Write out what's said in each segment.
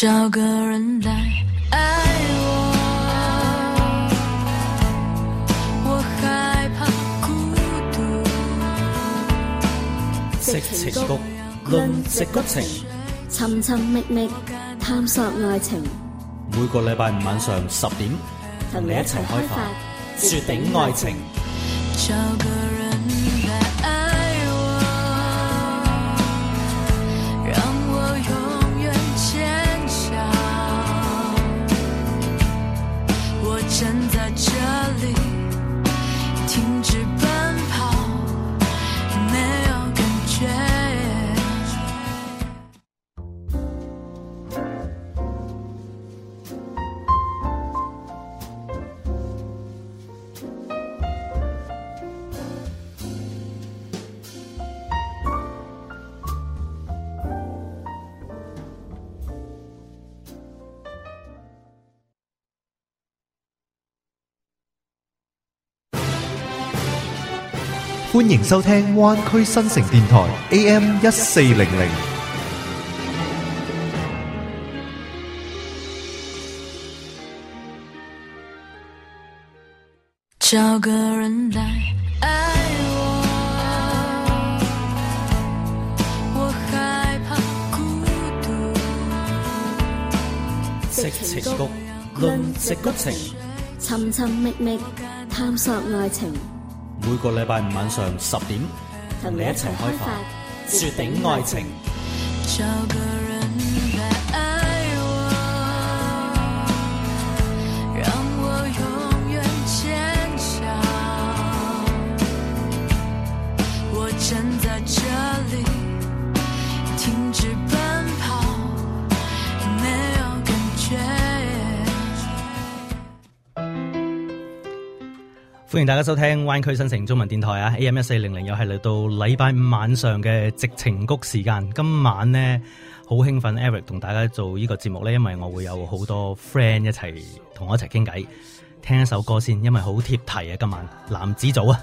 找个人来爱我害怕孤獨。 矽情谷，論矽谷情， 尋尋覓覓探索愛情。 每個禮拜五晚上10點，同你一齊開發絕頂愛情。 找個人來愛我，讓我永遠堅強。我站在這裡，停止奔跑，沒有感覺。 歡迎收聽灣區新城電台 AM1400。 找個人來愛我害怕孤獨。 矽情谷，論矽谷情， 尋尋覓覓探索愛情。 每個禮拜五晚上10點，同你一齊開發絕頂愛情。 找個人來愛我，讓我永遠堅強。我站在這裡，停止奔跑，沒有感覺。 歡迎大家收聽灣區新城中文電台啊 AM1400，又係嚟到禮拜五晚上嘅矽情谷時間。今晚呢好興奮 Eric 同大家做呢個節目呢，因為我會有好多 friend 一齊同我一齊傾偈。聽一首歌先，因為好貼題啊。今晚男子組啊，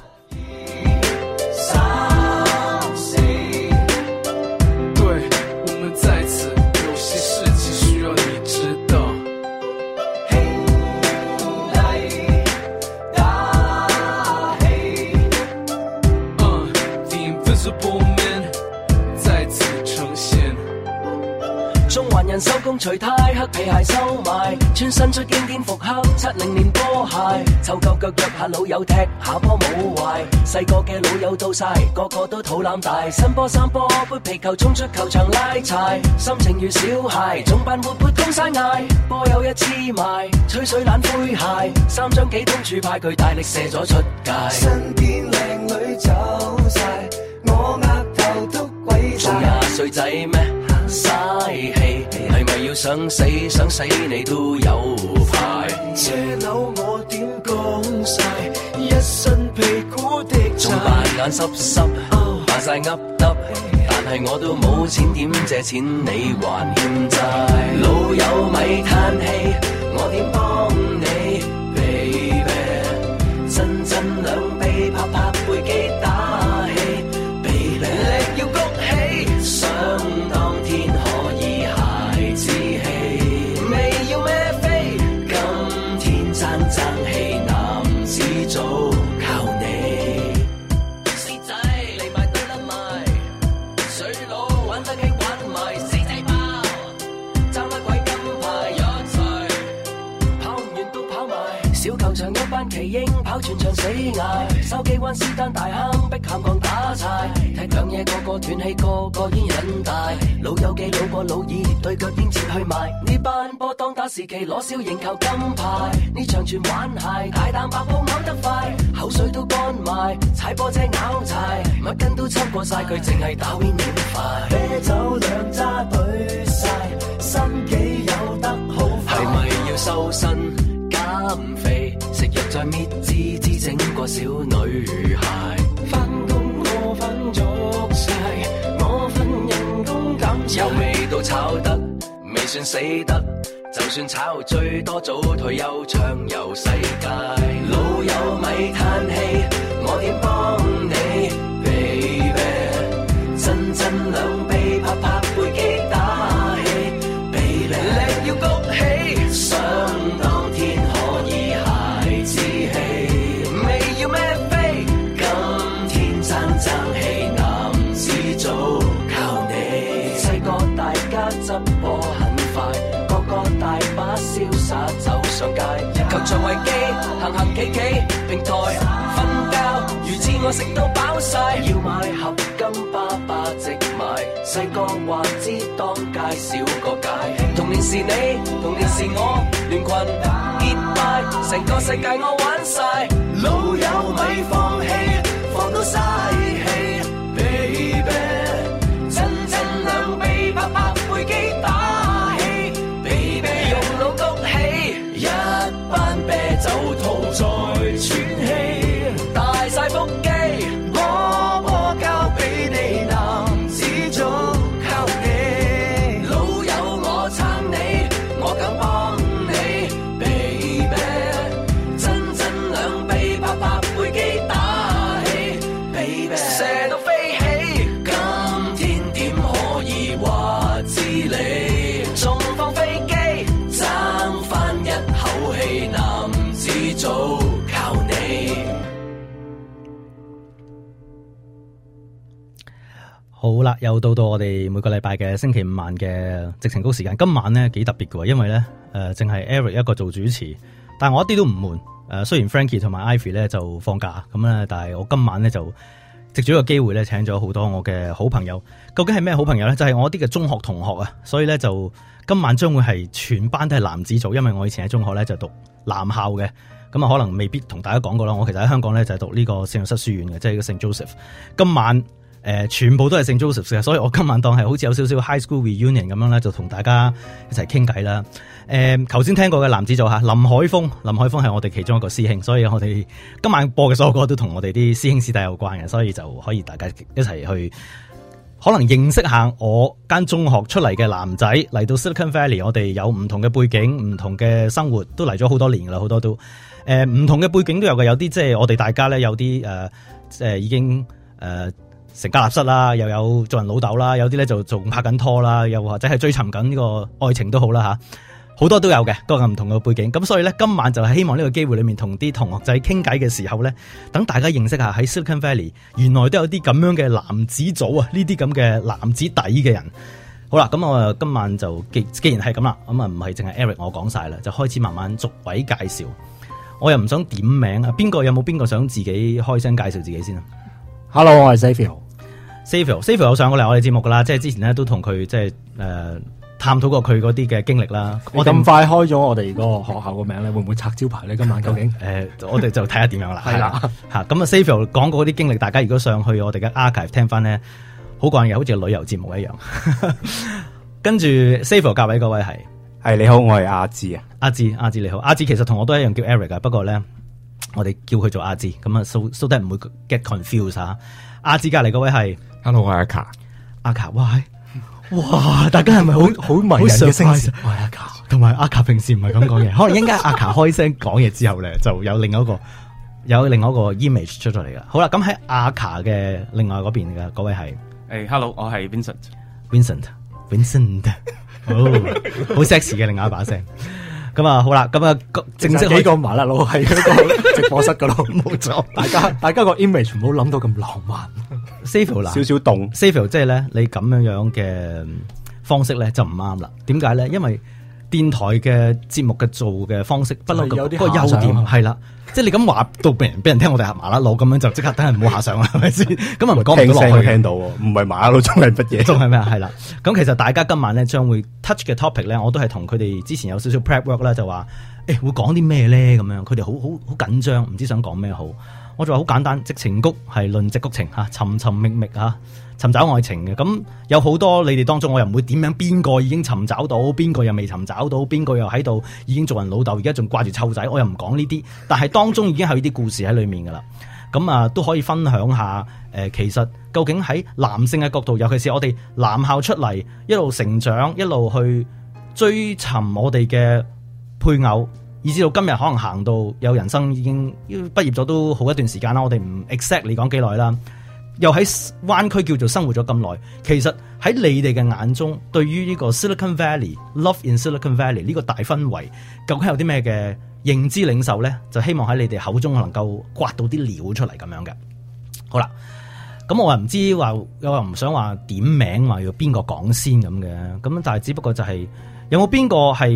收工除太黑皮鞋收埋，穿身出經典復刻70年波鞋，湊夠腳約下老友踢下波冇壞，細個嘅老友到晒，個個都肚腩大，新波三波杯皮球衝出球場拉柴，心情如小孩，總扮活潑通晒嗌，波有一黐埋，吹水懶灰鞋，3張幾通柱派佢大力射咗出界，身邊靚女走晒，我額頭都鬼晒，仲20歲仔咩？嘥氣，係咪要想死想死你都有排？車樓我點講晒，一身皮膚的債，仲扮眼濕濕，扮晒噏耷，但係我都冇錢點借錢你還欠債？老友咪嘆氣，我點幫你 baby？ 真真兩臂拍拍背肌打氣 baby， 力要谷起想當天可以孩子氣，未要孭飛，今天爭氣男子組靠你，師仔嚟埋得甩埋，水佬玩得起玩埋，死仔包爭乜鬼金牌一齊，跑唔完都跑埋，小球場一班奇英跑全場死捱，筲箕灣斯丹大坑碧咸港打柴，踢兩嘢個個斷氣，個個煙癮大，老友記老過老二對腳已折去埋，呢班波當打時期攞小型球金牌，呢場全玩鞋，大膽白布咬得快，口水都乾埋，踩波車咬柴，乜根都抽過晒，佢淨係打 win 點快，啤酒兩揸對晒，心機有得好快，係咪要瘦身減肥，食藥再搣脂脂整個小女孩，返工我瞓足晒，我份人工減有味道炒得，未算死得，就算炒最多早退休暢遊世界，老友咪嘆氣，我點幫你 baby？ 真真兩臂拍拍背肌打氣 baby。 瀟灑走上街，球場維基行行企企，平台瞓覺，如此我食到飽晒，要買合金爸爸直買，細個話知當街少個界，童年是你，童年是我，聯群結拜，成個世界我玩晒，老友咪放棄，放到嘥氣 ，baby， 真真兩臂拍拍背肌打氣 ，baby， 用腦谷起，一班啤酒肚再喘氣，大晒腹肌，波交俾你，男子組靠你，老友我撐你，我敢幫你 ，baby， 真真兩臂拍拍背肌打氣 ，baby， 射到飛起，今天點可以話知你，仲放飛機，爭翻一口氣，男子組靠你。 好啦，又到我哋每個禮拜嘅星期五晚嘅矽情谷時間。今晚咧幾特別嘅，因為咧淨係 Eric 一個做主持，但係我一啲都唔悶。雖然 Frankie 同埋 Ivy 咧就放假咁咧，但係我今晚咧就藉住一個機會咧請咗好多我嘅好朋友。究竟係咩好朋友咧？就係我啲嘅中學同學啊，所以咧就今晚將會係全班都係男子組，因為我以前喺中學咧就讀男校嘅，咁啊可能未必同大家講過啦。我其實喺香港咧就係讀呢個聖若瑟書院嘅，即係個聖 Joseph。今晚全部都係聖 Joseph 嘅，所以我今晚當係好似有少少 high school reunion 咁樣咧，就同大家一齊傾偈啦。頭先聽過嘅男子組林海峰係我哋其中一個師兄，所以我哋今晚播嘅所有歌都同我哋啲師兄師弟有關嘅，所以就可以大家一齊去可能認識下我間中學出嚟嘅男仔嚟到 Silicon Valley。我哋有唔同嘅背景，唔同嘅生活，都嚟咗好多年啦，好多都唔同嘅背景都有嘅，有啲即係我哋大家咧有啲已經成家立室啦，又有做人老豆啦，有啲咧就仲拍緊拖啦，又或者係追尋緊呢個愛情都好啦吓，好多都有嘅，各個唔同嘅背景。咁所以咧，今晚就係希望呢個機會裏面同啲同學仔傾偈嘅時候咧，等大家認識下喺 Silicon Valley 原來都有啲咁樣嘅男子組啊，呢啲咁嘅男子底嘅人。好啦，咁我今晚就既然係咁啦，咁啊唔係淨係 Eric 我講晒啦，就開始慢慢逐位介紹。我又唔想點名啊，有冇邊個想自己開聲介紹自己先啊 ？Hello， 我係 Xavier。Xavier 有上過嚟我哋節目噶啦，即係之前咧都同佢即係探討過佢嗰啲嘅經歷啦。 我咁快開咗我哋個學校個名咧，會唔會拆招牌咧？今晚究竟？ 我哋就睇下點樣啦。 係啦， 吓咁啊 Xavier 講過嗰啲經歷，大家如果上去我哋嘅 archive 聽翻咧，好過癮嘅，好似旅遊節目一樣。跟住 Xavier 隔位嗰位係你好，我係阿志啊。 阿志你好，阿志其實同我都一樣叫 Eric 啊，不過咧我哋叫佢做阿志，咁啊 so that 唔會 get confused 吓。阿志隔籬嗰位係 ，Hello， 我係阿卡。 阿卡，哇，大家係咪好迷人嘅聲線？我係阿卡，同埋阿卡平時唔係咁講嘢，可能一陣間阿卡開聲講嘢之後咧，就有另外一個 image 出咗嚟噶。好啦，咁喺阿卡嘅另外嗰邊嘅嗰位係 ，Hello， 我係 Vincent，好 sexy 嘅另外一把聲。咁啊，好啦，咁啊，正式幾個麻甩佬喺嗰個直播室嗰度， 冇錯。 大家個 image 唔好諗到咁浪漫。 Xavier 少少凍 Xavier 即係咧，你咁樣嘅方式咧就唔啱啦。點解咧？因為電台嘅節目嘅做嘅方式不嬲個優點係啦，即係你咁話到俾人聽，我哋係麻甩佬咁樣就即刻等人唔好下上啦，係咪先？咁啊唔講唔到落去， 聽到唔係麻甩佬，仲係乜嘢？ 仲係咩啊？係啦。咁其實大家今晚咧將會 touch 嘅 topic 咧，我都係同佢哋之前有少少 prep work 啦，就話會講啲咩咧咁樣。佢哋好緊張，唔知想講咩好。我就話好簡單，矽情谷係論矽谷情嚇，尋尋覓覓嚇，尋找愛情嘅。咁有好多你哋當中，我又唔會點樣邊個已經尋找到，邊個又未尋找到，邊個又喺度已經做人老豆，而家仲掛住湊仔，我又唔講呢啲。但係當中已經係呢啲故事喺裏面噶啦。咁啊都可以分享下其實究竟喺男性嘅角度，尤其是我哋男校出嚟一路成長，一路去追尋我哋嘅配偶。以至到今日可能行到有人生已經畢業咗都好一段時間啦，我哋唔 exactly 講幾耐啦，又喺灣區叫做生活咗咁耐，其實喺你哋嘅眼中，對於呢個 Silicon Valley、Love in Silicon Valley 呢個大氛圍，究竟有啲咩嘅認知領袖咧？就希望喺你哋口中能夠刮到啲料出嚟咁樣嘅。好啦，咁我又唔知話，又唔想話點名話要邊個講先咁嘅，咁但係只不過就係有冇邊個係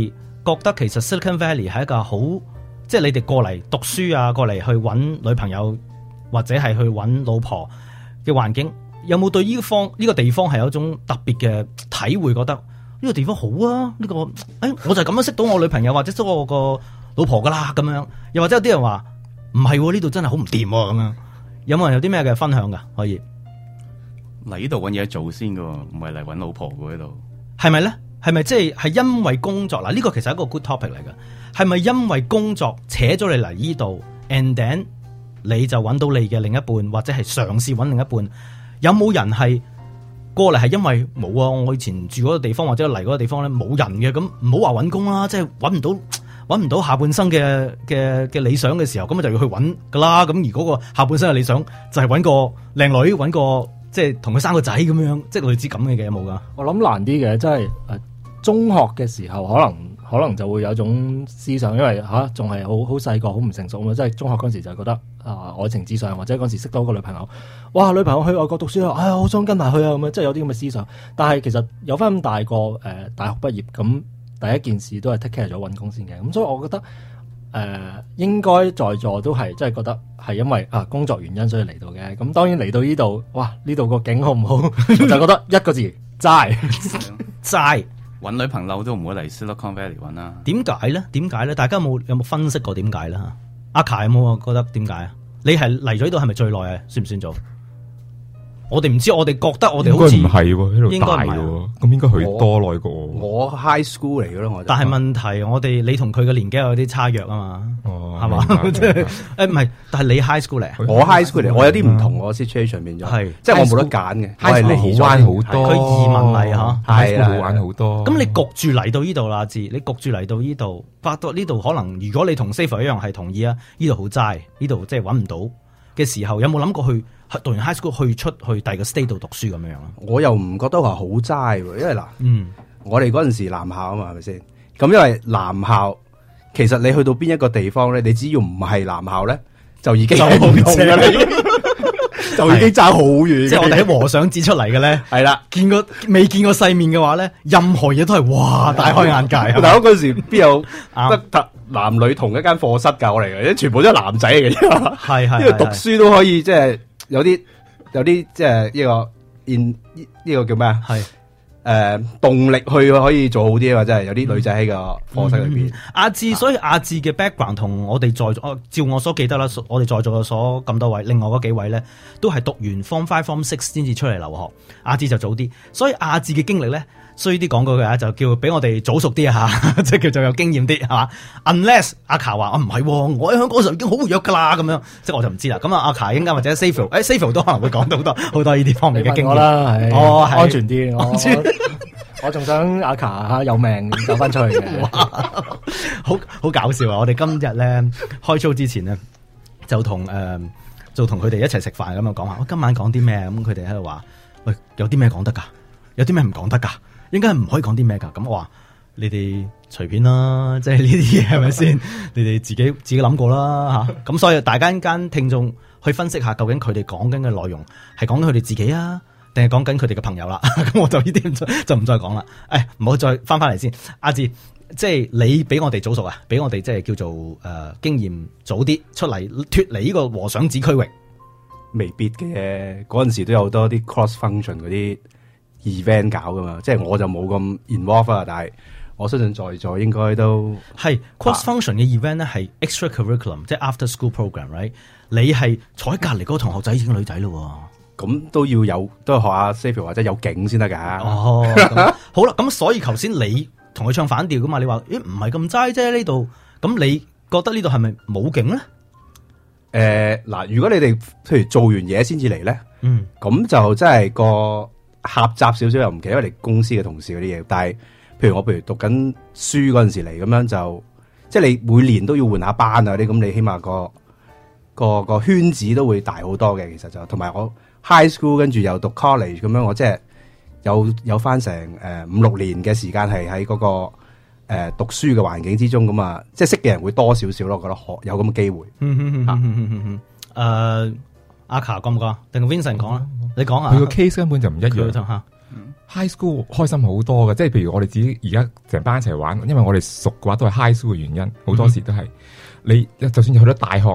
覺得其實 Silicon Valley 係一個好，即係你哋過嚟讀書啊，過嚟去揾女朋友或者係去揾老婆嘅環境，有冇對呢個地方係有一種特別嘅體會？覺得呢個地方好啊，呢個我就咁樣識到我女朋友或者識我個老婆噶啦咁樣。又或者有啲人話唔係，呢度真係好唔掂咁樣。有冇人有啲咩嘅分享噶？可以嚟呢度揾嘢做先噶，唔係嚟揾老婆噶呢度。 係咪咧？係咪即係因為工作嗱？呢個其實係一個 good topic 嚟噶。係咪因為工作扯咗你嚟呢度 ，and then 你就揾到你嘅另一半，或者係嘗試揾另一半？有冇人係過嚟係因為冇啊？我以前住嗰個地方或者嚟嗰個地方咧冇人嘅，咁唔好話揾工啦，即係揾唔到下半生嘅理想嘅時候，咁就要去揾噶啦。咁如果個下半生嘅理想就係揾個靚女，揾個即係同佢生個仔咁樣，即係類似咁嘅嘢有冇噶？ 我諗難啲嘅，即係中學嘅時候可能就會有種思想，因為仲係好細個，好唔成熟嘛。即係中學嗰時就覺得愛情至上，或者嗰時識到個女朋友，哇！女朋友去外國讀書啊，好想跟埋去啊咁樣，即係有啲咁嘅思想。但係其實有翻咁大個大學畢業，咁第一件事都係 take care 咗揾工先嘅。咁所以我覺得應該在座都係即係覺得係因為工作原因所以嚟到嘅。咁當然嚟到呢度，哇！呢度個景好唔好？我就覺得一個字齋齋。 揾女朋友都唔會嚟 Silicon Valley 揾啦。 點解咧？點解咧？大家有冇分析過點解咧？阿卡有冇覺得點解啊？你係嚟咗呢度係咪最耐啊？算唔算做？我哋唔知，我哋覺得我哋好似應該唔係喎，喺度大喎，咁應該去多耐過我 high school 嚟嘅咯，我。 但係問題，你同佢嘅年紀有啲差約啊嘛，係嘛？即係唔係？但係你 high school 嚟， 我 high school 嚟，我有啲唔同我 situation 變咗，係即係我冇得揀嘅。 high school 好玩好多， 佢移民嚟嚇， 係好玩好多。 咁你焗住嚟到呢度啦，你焗住嚟到呢度，發覺呢度可能如果你同 Safer 一樣係同意啊，呢度好齋，呢度即係揾唔到嘅時候，有冇諗過去讀完 high school 去第二個 state 度讀書咁樣啊？ 我又唔覺得話好齋，因為嗱，我哋嗰陣時男校啊嘛，係咪先？咁因為男校其實你去到邊一個地方咧，你只要唔係男校咧，就已經好唔同噶啦，就已經爭好遠。 即係我哋喺和尚指出嚟嘅咧，係啦，未見過世面嘅話咧，任何嘢都係哇大開眼界。 但係嗰陣時邊有得男女同一間課室教嚟嘅，全部都係男仔嚟嘅，係因為讀書都可以即係。有啲即係呢個叫咩啊？係動力去可以做好啲，或者係有啲女仔喺個課室裏邊。阿志， 所以阿志嘅 background 同我哋在座，照我所記得啦，我哋在座嘅所咁多位，另外嗰幾位咧都係讀完 Form 5、Form 6先至出嚟留學。阿志就早啲，所以阿志嘅經歷咧，衰啲講句嘅就叫俾我哋早熟啲啊吓，即係叫做有經驗啲係嘛。Unless 阿卡話唔係，我喺香港嗰時候已經好活躍噶啦，咁樣即係我就唔知啦。咁阿卡應該或者 Safer 都可能會講到好多呢啲方面嘅經驗啦。係安全啲，我仲想阿卡有命走翻出去嘅。 好搞笑啊！我哋今日咧開 show 之前咧就同佢哋一齊食飯咁樣講下，我今晚講啲咩？咁佢哋喺度話，喂，有啲咩講得噶？有啲咩唔講得噶？應該係唔可以講啲咩噶？咁我話你哋隨便啦，即係呢啲嘢係咪先？你哋自己諗過啦吓。咁所以大家間聽眾去分析下，究竟佢哋講緊嘅內容係講緊佢哋自己啊，定係講緊佢哋嘅朋友啦？咁我就呢啲就唔再講啦。唔好再翻嚟先。阿志，即係你比我哋早熟啊，比我哋即係叫做經驗早啲出嚟脫離呢個和尚子區域。 未必嘅，嗰陣時都有好多啲 cross function 嗰啲 event 搞噶嘛，即係我就冇咁 involve 啊，但係我相信在座應該都係 cross function 嘅 event 咧，係 extra curriculum， 即係 after school program，right？ 你係坐喺隔籬嗰個同學仔已經女仔咯， 咁都要有，都係學下 Safer 或者有景先得噶。 哦，好啦，咁所以頭先你同佢唱反調噶嘛？你話唔係咁齋啫呢度，咁你覺得呢度係咪冇景咧？ 嗱，如果你哋譬如做完嘢先至嚟咧，咁就真係個狹窄少少又唔奇，因為你公司嘅同事嗰啲嘢。但係譬如我讀緊書嗰陣時嚟，咁樣就即係你每年都要換下班啊啲，咁你起碼個圈子都會大好多嘅。其實就同埋我 high school 跟住又讀 college 咁樣，我即係有翻成5-6年嘅時間係喺嗰個讀書嘅環境之中，咁啊，即係識嘅人會多少少咯。我覺得有咁嘅機會。 阿卡講唔講？定 Vincent 講啦？你講啊。 佢個 case 根本就唔一樣。 high school 開心好多嘅，即係譬如我哋自己而家成班一齊玩，因為我哋熟嘅話都係 high school 嘅原因，好多時都係你就算去到大學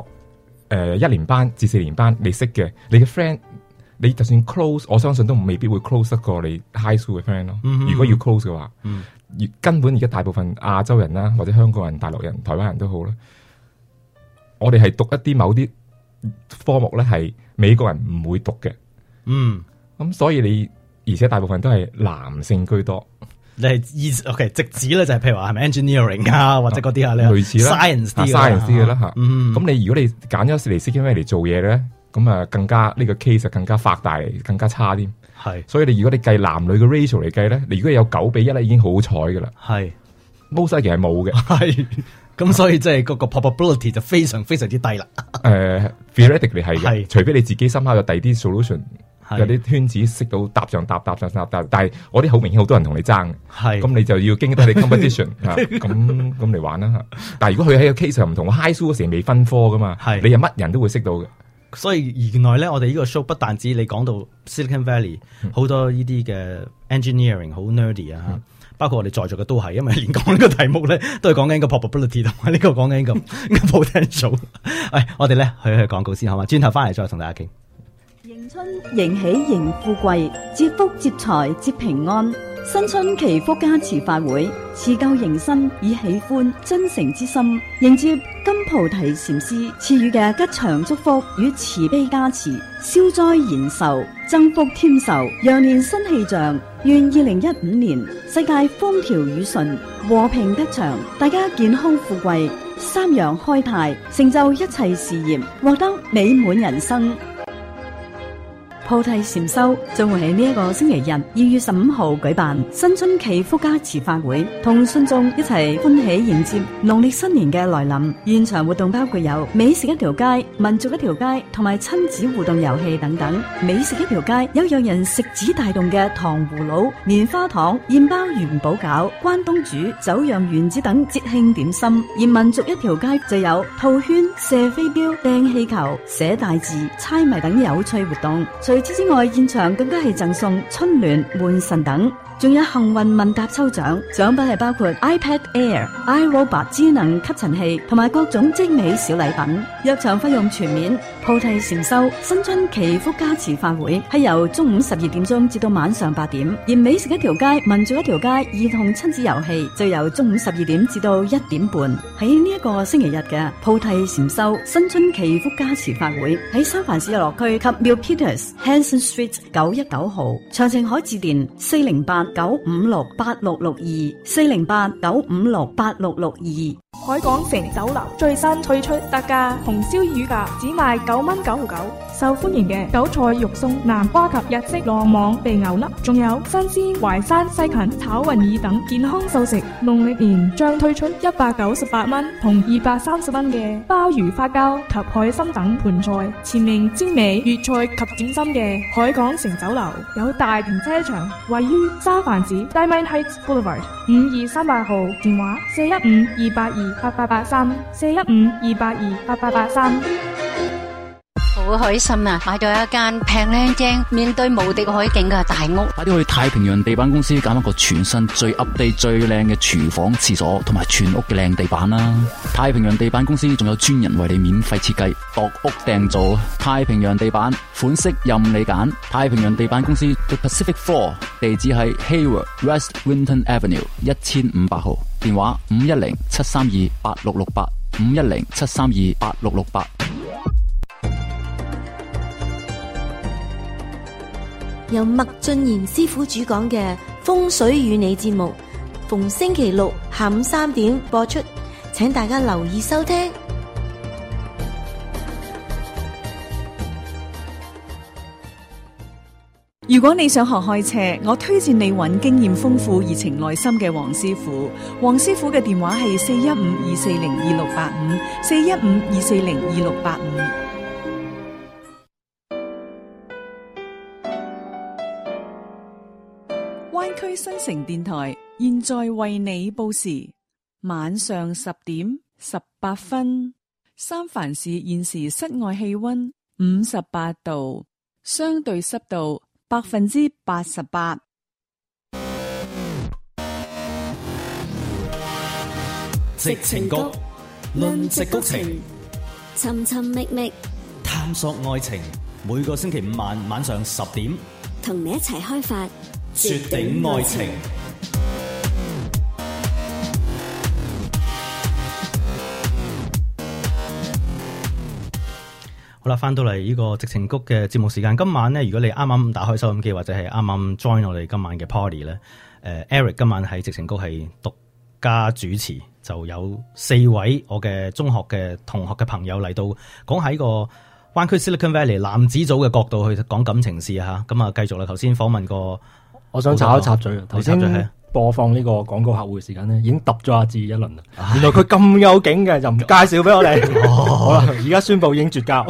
1年班至4年班，你識嘅你嘅 friend， 你就算 close， 我相信都未必會 close 得過你 high school 嘅 friend 咯。如果要 close 嘅話，根本而家大部分亞洲人啦，或者香港人、大陸人、台灣人都好啦，我哋係讀一啲某啲科目咧係美國人唔會讀嘅。咁所以你而且大部分都係男性居多。 你係OK 直指咧就係譬如話係咪 engineering 啊或者嗰啲啊， 類似啦 science 啲嘅啦嚇。咁你如果你揀咗嚟 Silicon Valley 嚟做嘢咧，咁啊更加呢個 case 更加發大，更加差啲。係，所以你如果你計男女嘅 ratio 嚟計咧，你如果有9:1咧已經好彩噶啦。係 most 其實係冇嘅。係。 咁所以即係嗰個 probability 就非常非常之低啦。 theoretically 係嘅，除非你自己深刻有第二啲 solution。有啲圈子識到搭上搭，但係我啲好明顯好多人同你爭，咁你就要經得你 competition 咁嚟玩啦。但係如果佢喺個 case 又唔同 ，high school 嗰時未分科噶嘛，你有乜人都會識到嘅。 所以原來咧，我哋呢個 show 不但止你講到 Silicon Valley 好多呢啲嘅 engineering 好 nerdy 啊，包括我哋在座嘅都係，因為連講呢個題目咧都係講緊個 probability 同埋呢個講緊個 potential。我哋咧去廣告先好嘛，轉頭翻嚟再同大家傾。 迎春迎喜迎富貴，接福接財接平安。新春祈福加持法會，辭舊迎新，以喜歡真誠之心迎接金菩提禪師賜予嘅吉祥祝福與慈悲加持，消災延壽，增福添壽，羊年新氣象。願2015年世界風調雨順，和平吉祥，大家健康富貴，三陽開泰，成就一切事業，獲得美滿人生。菩提禪修將會喺呢一個星期日2月15號舉辦新春祈福加持法會，同信眾一齊歡喜迎接農曆新年嘅來臨。現場活動包括有美食一條街、民族一條街同埋親子互動遊戲等等。美食一條街有讓人食指大動嘅糖葫蘆、棉花糖、燕包、元寶餃、關東煮、酒釀丸子等節慶點心；而民族一條街就有套圈、射飛鏢、掟氣球、寫大字、猜謎等有趣活動。除此之外，現場更加係贈送春聯、門神等，仲有幸運問答抽獎，獎品係包括 iPad Air、iRobot 智能吸塵器同埋各種精美小禮品。入場費用全免。菩提禪修新春祈福加持法會係由中午12點鐘至到晚上8點，而美食一條街、民族一條街兒童親子遊戲就由中午12點至到1點半。喺呢一個星期日嘅菩提禪修新春祈福加持法會喺三藩市日落區及 Milpitas Hanson Street 919號，詳情可致電408-956-8662，408-956-8662。 海港城酒樓最新推出特價紅燒魚價，只賣9.99蚊。受歡迎嘅韭菜肉鬆、南瓜及日式羅網肥牛粒，仲有新鮮淮山西芹炒雲耳等健康素食。農曆年將推出198蚊同230蚊嘅鮑魚花膠及海參等盤菜，前名精美粵菜及點心嘅海港城酒樓有大停車場，位於三藩市 Diamond Heights Boulevard 5238號，電話415-282-8883，415-282-8883。 好開心啊！買咗一間平靚正、面對無敵海景嘅大屋。 快啲去太平洋地板公司揀一個全新、最 update、最靚嘅廚房、廁所同埋全屋嘅靚地板啦！太平洋地板公司仲有專人為你免費設計、度屋訂造。太平洋地板款式任你揀。太平洋地板公司 The Pacific Floor， 地址係 Hayward West Winton Avenue 1500號，電話510-732-8668，510-732-8668。 由麥俊賢師傅主講嘅風水與你節目，逢星期六下午3點播出，請大家留意收聽。 如果你想學開車，我推薦你揾經驗豐富、熱情耐心嘅黃師傅。黃師傅嘅電話係415-240-2685，415-240-2685。灣區新城電台現在為你報時，晚上10點18分。三藩市現時室外氣溫58度，相對濕度88%。 矽情谷，論矽谷情， 尋尋覓覓， 探索愛情。每個星期五晚上10點， 同你一齊開發絕頂愛情。 好啦，翻到嚟呢個矽情谷嘅節目時間。今晚咧，如果你啱啱打開收音機或者係啱啱 join 我哋今晚嘅 party 咧，Eric 今晚喺矽情谷係獨家主持，就有4位我嘅中學嘅同學嘅朋友嚟到講喺個灣區 Silicon Valley 男子組嘅角度去講感情事嚇。咁啊，繼續啦，頭先訪問過， 我想插一插嘴啊，頭先播放呢個廣告客戶時間咧，已經揼咗阿志一輪啦。原來佢咁有景嘅，就唔介紹俾我哋。好啦，而家宣佈已經絕交。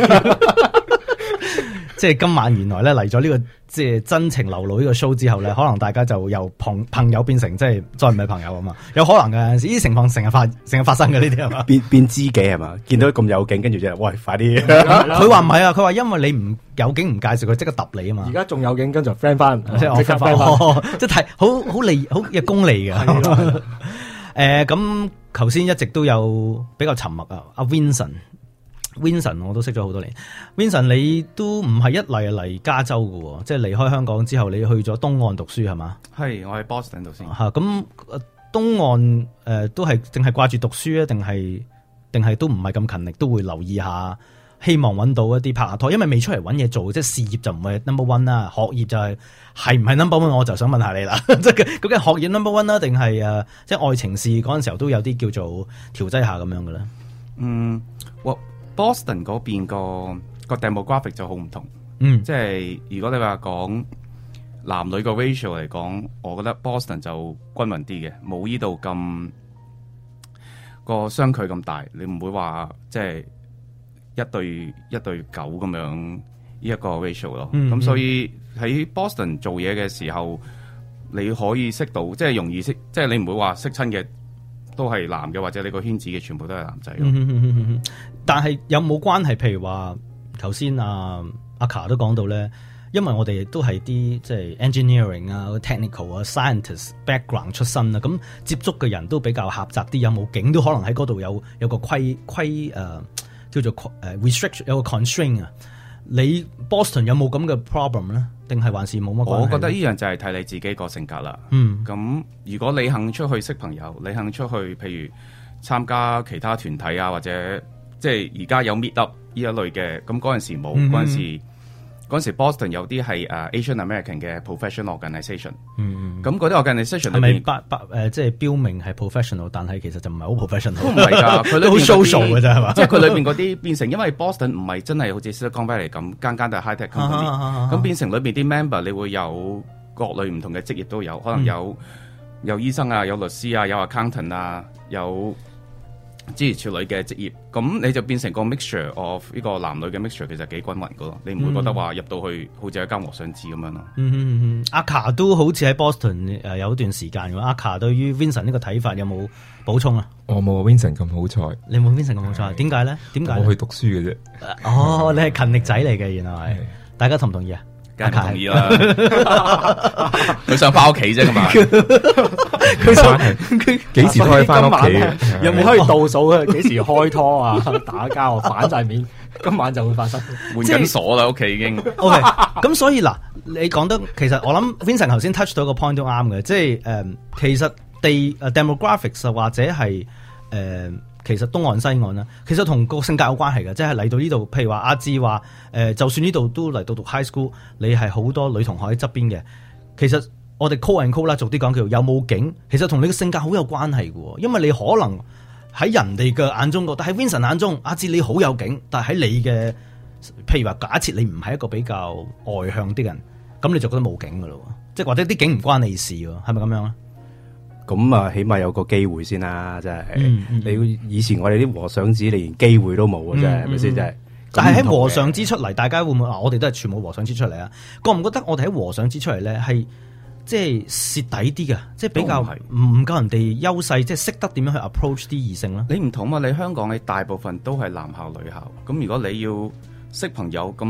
即係今晚原來咧嚟咗呢個即係真情流露呢個 show 之後咧，可能大家就由朋友變成即係再唔係朋友啊嘛，有可能嘅。呢啲情況成日發生嘅呢啲係嘛， 變知己係嘛，見到咁有景，跟住就喂快啲。 佢話唔係啊，佢話因為你唔有景唔介紹，佢即刻揼你啊嘛。 而家仲有景，跟住 friend 翻， 即係我 friend 翻，即係好利好有功利嘅。咁頭先一直都有比較沉默啊，阿 Vincent 我都識咗好多年。Vincent 你都唔係一嚟就嚟加州嘅喎，即係離開香港之後，你去咗東岸讀書係嘛？ 係，我喺 Boston 度先。 咁東岸都係淨係掛住讀書啊，定係都唔係咁勤力，都會留意下，希望揾到一啲拍下拖，因為未出嚟揾嘢做，即係事業就唔係 number one 啦，學業就係唔係 number one，我就想問下你啦，即係究竟學業 number one 啦，定係即係愛情事嗰陣時候都有啲叫做調劑下咁樣嘅咧？ Boston 嗰邊個 demographic 就好唔同，即係如果你話講男女個 ratio 嚟講，我覺得 Boston 就均勻啲嘅，冇呢度咁個相距咁大，你唔會話即係一對狗咁樣呢一個 ratio 咯。咁所以喺 Boston 做嘢嘅時候，你可以識到即係容易識，即係你唔會話識親嘅都係男嘅，或者你個圈子嘅全部都係男仔。 但係有冇關係？譬如話頭先阿卡都講到咧，因為我哋都係啲即係 engineering 啊、technical 啊、scientist background 出身啦，咁接觸嘅人都比較狹窄啲，有冇景都可能喺嗰度有個叫做restriction， 有個 constraint 啊。你 Boston 有冇咁嘅 problem 咧？定係還是冇乜關係？ 我覺得呢樣就係睇你自己個性格啦。咁如果你肯出去識朋友，你肯出去，譬如參加其他團體啊，或者即係而家有 meet up 呢一類嘅，咁嗰陣時冇，嗰陣時 Boston 有啲係Asian American 嘅 professional organisation。咁嗰啲 organisation 係咪即係標明係 professional， 但係其實就唔係好 professional？ 都唔係㗎，佢裏邊好 social 嘅啫係嘛？ 即係佢裏邊嗰啲變成，因為 Boston 唔係真係好似 Silicon Valley 咁間間都係 high tech company，咁變成裏邊啲 member 你會有各類唔同嘅職業都有，可能有醫生啊，有律師啊，有 accountant 啊，有諸如此類嘅職業，咁你就變成個 mixture of 呢個男女嘅 mixture， 其實幾均勻噶咯，你唔會覺得話入到去好似一間和尚寺咁樣咯。 阿卡都好似喺 Boston 有一段時間嘅，阿卡對於 Vincent 呢個睇法有冇補充啊？ 我冇 Vincent 咁好彩， 你冇 Vincent 咁好彩，點解咧？ 我去讀書嘅啫。 哦，你係勤力仔嚟嘅，原來係。大家同唔同意啊？ 梗係唔同意啦，佢想翻屋企啫嘛。 佢幾時可以翻屋企？ 有冇可以倒數啊？幾時開拖啊？打交啊？反晒面，今晚就會發生。 換緊鎖啦，屋企已經。 OK， 咁所以嗱，你講得其實我諗 Vincent 頭先 touch 到一個 point 都啱嘅，即係其實demographics 或者係其實東岸西岸啦，其實同個性格有關係嘅，即係嚟到呢度，譬如話阿志話就算呢度都嚟到讀 high school， 你係好多女同學喺側邊嘅，其實我哋 call and call 啦，逐啲講叫有冇景，其實同你嘅性格好有關係嘅，因為你可能喺人哋嘅眼中覺得喺 Vincent 眼中阿志你好有景，但係喺你嘅譬如話假設你唔係一個比較外向啲人，咁你就覺得冇景噶咯，即係或者啲景唔關你事喎，係咪咁樣啊？ 咁啊，起碼有個機會先啦，真係。你以前我哋啲和尚寺，你連機會都冇啊，真係，係咪先？真係。 但係喺和尚寺出嚟，大家會唔會我哋都係全部和尚寺出嚟啊？覺唔覺得我哋喺和尚寺出嚟咧，係即係蝕底啲嘅，即係比較唔夠人哋優勢，即係識得點樣去 approach 啲異性咧？ 你唔同啊！你香港你大部分都係男校女校，咁如果你要識朋友，咁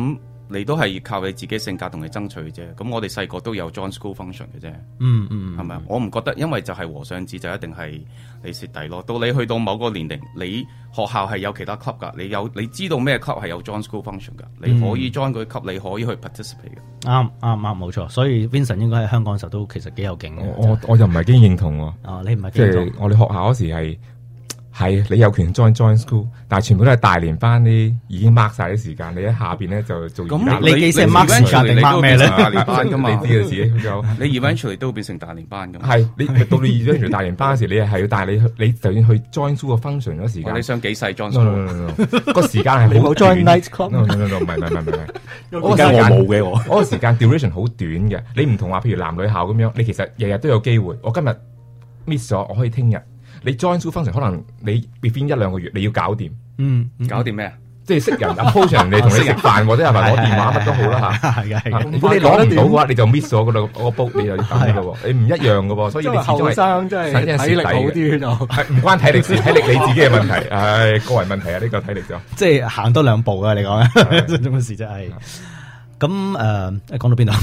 你都係靠你自己性格同你爭取啫。咁我哋細個都有 join school function 嘅啫。係咪啊？我唔覺得，因為就係和尚子就一定係你蝕底咯。到你去到某個年齡，你學校係有其他 club 噶，你知道咩 club 係有 join school function 噶，你可以 join 嗰啲 club，你可以去 participate 嘅。 啱，冇錯。所以 Vincent 應該喺香港嘅時候都其實幾有勁嘅。 我就唔係幾認同喎。 哦，你唔係即係我哋學校嗰時係你有權 join school， 但係全部都係大連班啲已經 mark 晒啲時間，你喺下邊咧就做。 咁你幾時 mark 時間定 mark 咩咧？ 大連班噶嘛， 你知道自己你 eventually 都會變成大連班噶嘛。 係你到你 eventually 大連班嗰時，你係要帶你就算去 join school 個 function 嗰時間， 你想幾細 join school？ 個時間係你冇 join night club？ 唔係。 而家我冇嘅我。 嗰個時間 duration 好短嘅，你唔同話譬如男女校咁樣，你其實日日都有機會。我今日 miss 咗，我可以聽日。你 join school function 可能你 within 1-2個月你要搞掂， 搞掂咩啊？ 即係識人 approach 人哋同你食飯或者係咪攞電話乜都好啦嚇。 係。 如果你攞唔到嘅話，你就 miss 咗嗰度嗰個 book， 你就要等嘅喎。你唔一樣嘅喎，所以你始終後生真係體力好啲就唔關體力事，體力你自己嘅問題，個人問題啊，呢個體力就即係行多2步啊！你講呢種事真係。咁講到邊度？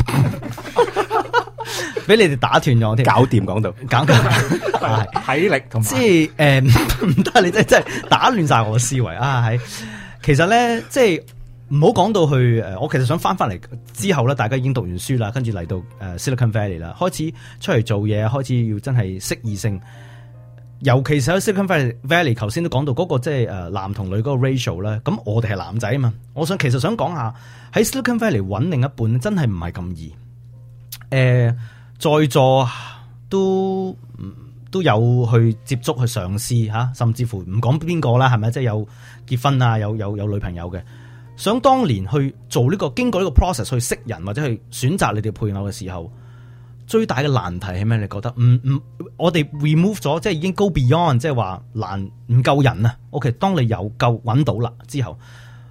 俾你哋打斷咗添， 搞掂講到， 體力同埋即係唔得，你真係打亂晒我嘅思維啊！係，其實咧即係唔好講到去我其實想翻嚟之後咧，大家已經讀完書啦，跟住嚟到Silicon Valley 啦，開始出嚟做嘢，開始要真係識異性，尤其是喺 Silicon Valley， 頭先都講到嗰個即係男同女嗰個 ratio 咧，咁我哋係男仔啊嘛，其實想講下喺 Silicon Valley 揾另一半真係唔係咁易，在座都有去接觸去嘗試吓，甚至乎唔講邊個啦，係咪？即係有結婚啊，有女朋友嘅。想當年去做呢個經過呢個 process 去識人或者去選擇你哋配偶嘅時候，最大嘅難題係咩？你覺得？我哋 remove 咗，即係已經 go beyond， 即係話難唔夠人啊。OK， 當你有夠揾到啦之後，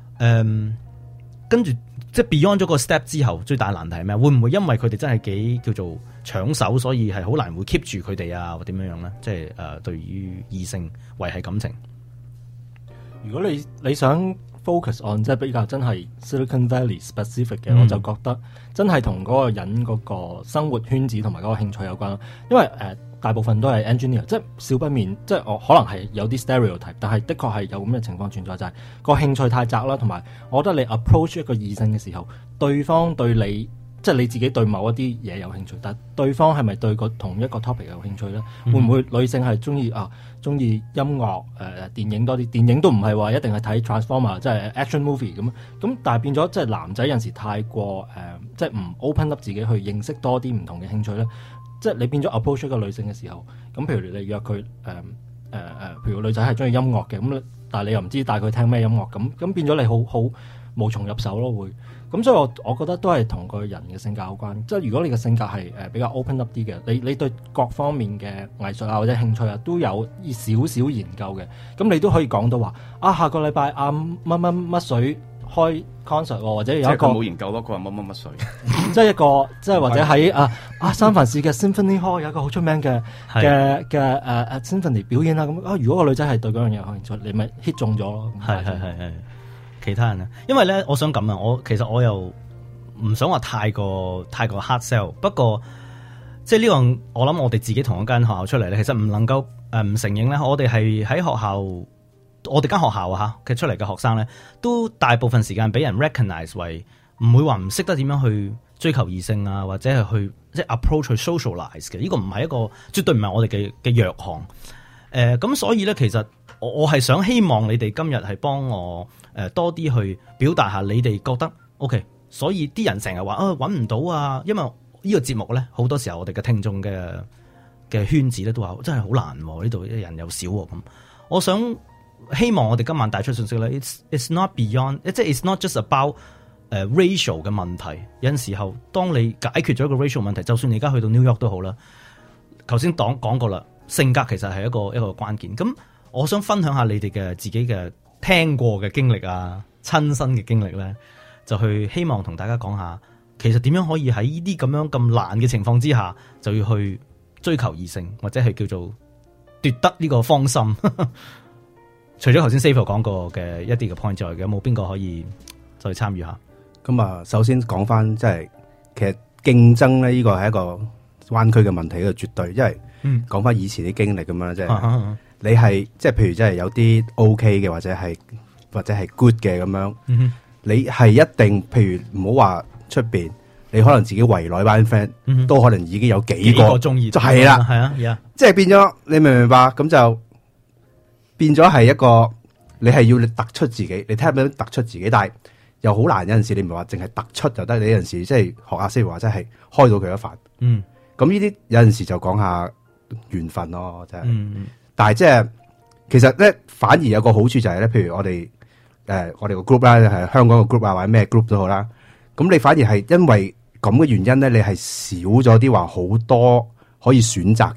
跟住。即係 beyond 咗個 step 之後，最大難題係咩？會唔會因為佢哋真係幾叫做搶手，所以係好難會 keep 住佢哋啊？或點樣樣咧？即係對於異性維繫感情。 如果你想 focus on 即係比較真係 Silicon Valley specific 嘅，我就覺得真係同嗰個人嗰個生活圈子同埋嗰個興趣有關咯。因為大部分都係 engineer， 即係少不免，即係我可能係有啲 stereotype， 但係的確係有咁嘅情況存在，就係個興趣太窄啦，同埋我覺得你 approach 一個異性嘅時候，對方對你，即係你自己對某一啲嘢有興趣，但係對方係咪對個同一個 topic 有興趣咧？會唔會女性係中意音樂電影多啲？電影都唔係話一定係睇 Transformer， 即係 action movie 咁，但係變咗即係男仔有陣時太過即係唔 open up 自己去認識多啲唔同嘅興趣咧。即係你變咗 approach 一個女性嘅時候，咁譬如你約佢譬如女仔係中意音樂嘅，咁但係你又唔知帶佢聽咩音樂，咁變咗你好無從入手咯，會咁，所以我覺得都係同個人嘅性格有關。即係如果你嘅性格係比較 open up 啲嘅，你對各方面嘅藝術啊或者興趣啊都有少少研究嘅，咁你都可以講到話下個禮拜乜水開 concert 或者有一個冇研究咯，佢話乜水， 即係一個即係或者喺三藩市嘅 Symphony Hall 有一個好出名嘅Symphony 表演啦。咁如果個女仔係對嗰樣嘢有興趣，你咪 hit 中咗咯。 係其他人啊，因為咧，我想咁啊，其實我又唔想話太過 hard sell， 不過即係呢個我諗我哋自己同一間學校出嚟咧，其實唔能夠唔承認咧，我哋係喺學校。我哋間學校啊嚇，佢出嚟嘅學生咧，都大部分時間俾人 recognize 為唔會話唔識得點樣去追求異性啊，或者係去即係 approach 去 socialize 嘅。呢個唔係一個絕對唔係我哋嘅弱項。咁所以咧，其實我係想希望你哋今日係幫我多啲去表達下你哋覺得 OK。所以啲人成日話揾唔到啊，因為呢個節目咧好多時候我哋嘅聽眾嘅圈子咧都話真係好難喎，呢度啲人又少喎咁。我想希望我哋今晚帶出信息咧 ，it's not beyond， 即係 it's not just about racial 嘅問題。有陣時候，當你解決咗一個 racial 問題，就算你而家去到 New York 都好啦。頭先講過啦，性格其實係一個關鍵。咁我想分享下你哋嘅自己嘅聽過嘅經歷啊，親身嘅經歷咧，就去希望同大家講下，其實點樣可以喺呢啲咁難嘅情況之下，就要去追求異性，或者係叫做奪得呢個芳心。除咗頭先 Samuel 講過嘅一啲嘅 point 之外，有冇邊個可以再參與下？ 咁啊，首先講翻即係其實競爭咧，呢個係一個灣區嘅問題，呢個絕對，因為講翻以前啲經歷咁樣，即係你係即係譬如即係有啲 OK 嘅，或者係 good 嘅咁樣，你係一定譬如唔好話出邊，你可能自己圍內班 friend 都可能已經有幾個中意， 就係啦， 係啊， 即係變咗，你明唔明白？咁就變咗係一個，你係要突出自己，你睇下點樣突出自己，但係又好難。有陣時你唔係話淨係突出就得，你有陣時即係學阿 Sir 話，真係開到佢一發。咁呢啲有陣時就講下緣分咯，真係。但係即係其實咧，反而有個好處就係咧，譬如我哋個 group 啦，係香港個 group 啊，或者咩 group 都好啦。咁你反而係因為咁嘅原因咧，你係少咗啲話好多可以選擇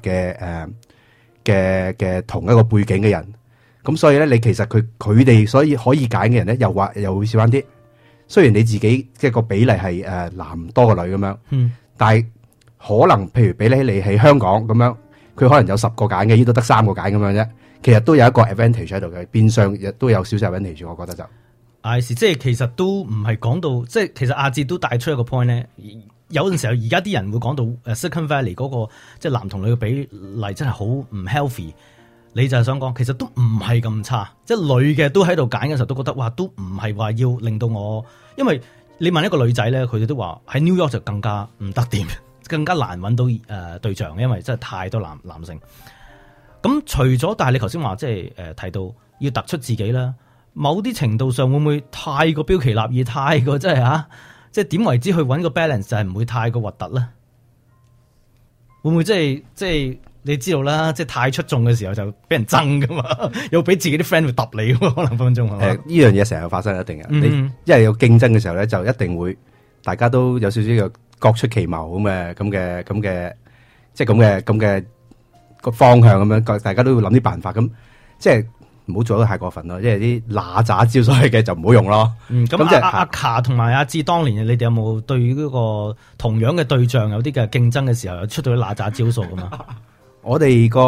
嘅同一個背景嘅人。咁所以咧，你其實佢哋所以可以揀嘅人咧，又會少翻啲。雖然你自己即係個比例係男多過女咁樣，但係可能譬如比起你喺香港咁樣，佢可能有10個揀嘅，呢度得3個揀咁樣啫。其實都有一個 advantage 喺度嘅，變相亦都有少少 advantage，我覺得就。 即係其實都唔係講到，即係其實阿志都帶出一個 point 咧。有陣時候而家啲人會講到Silicon Valley 嗰個即係男同女嘅比例真係好唔 healthy。你就係想講，其實都唔係咁差，即係女嘅都喺度揀嘅時候都覺得，哇，都唔係話要令到我，因為你問一個女仔咧，佢哋都話喺 New York 就更加唔得掂，更加難揾到對象，因為真係太多男性。咁除咗，但係你頭先話即係提到要突出自己啦，某啲程度上會唔會太過標奇立異，太過即係即係點為之去揾個 balance 就係唔會太過核突咧？會唔會即係？你知道啦，即係太出眾嘅時候就俾人憎噶嘛，又俾自己啲 friend 會揼你，可能分分鐘係嘛？ 呢樣嘢成日發生一定嘅。你因為有競爭嘅時候咧，就一定會大家都有少少嘅各出奇謀咁嘅，即係咁嘅個方向咁樣，大家都要諗啲辦法。咁即係唔好做得太過分咯，即係啲嗱喳招數嘅就唔好用咯。 咁阿卡同埋阿志當年，你哋有冇對於嗰個同樣嘅對象有啲嘅競爭嘅時候，有出到啲嗱喳招數噶嘛？ 我哋個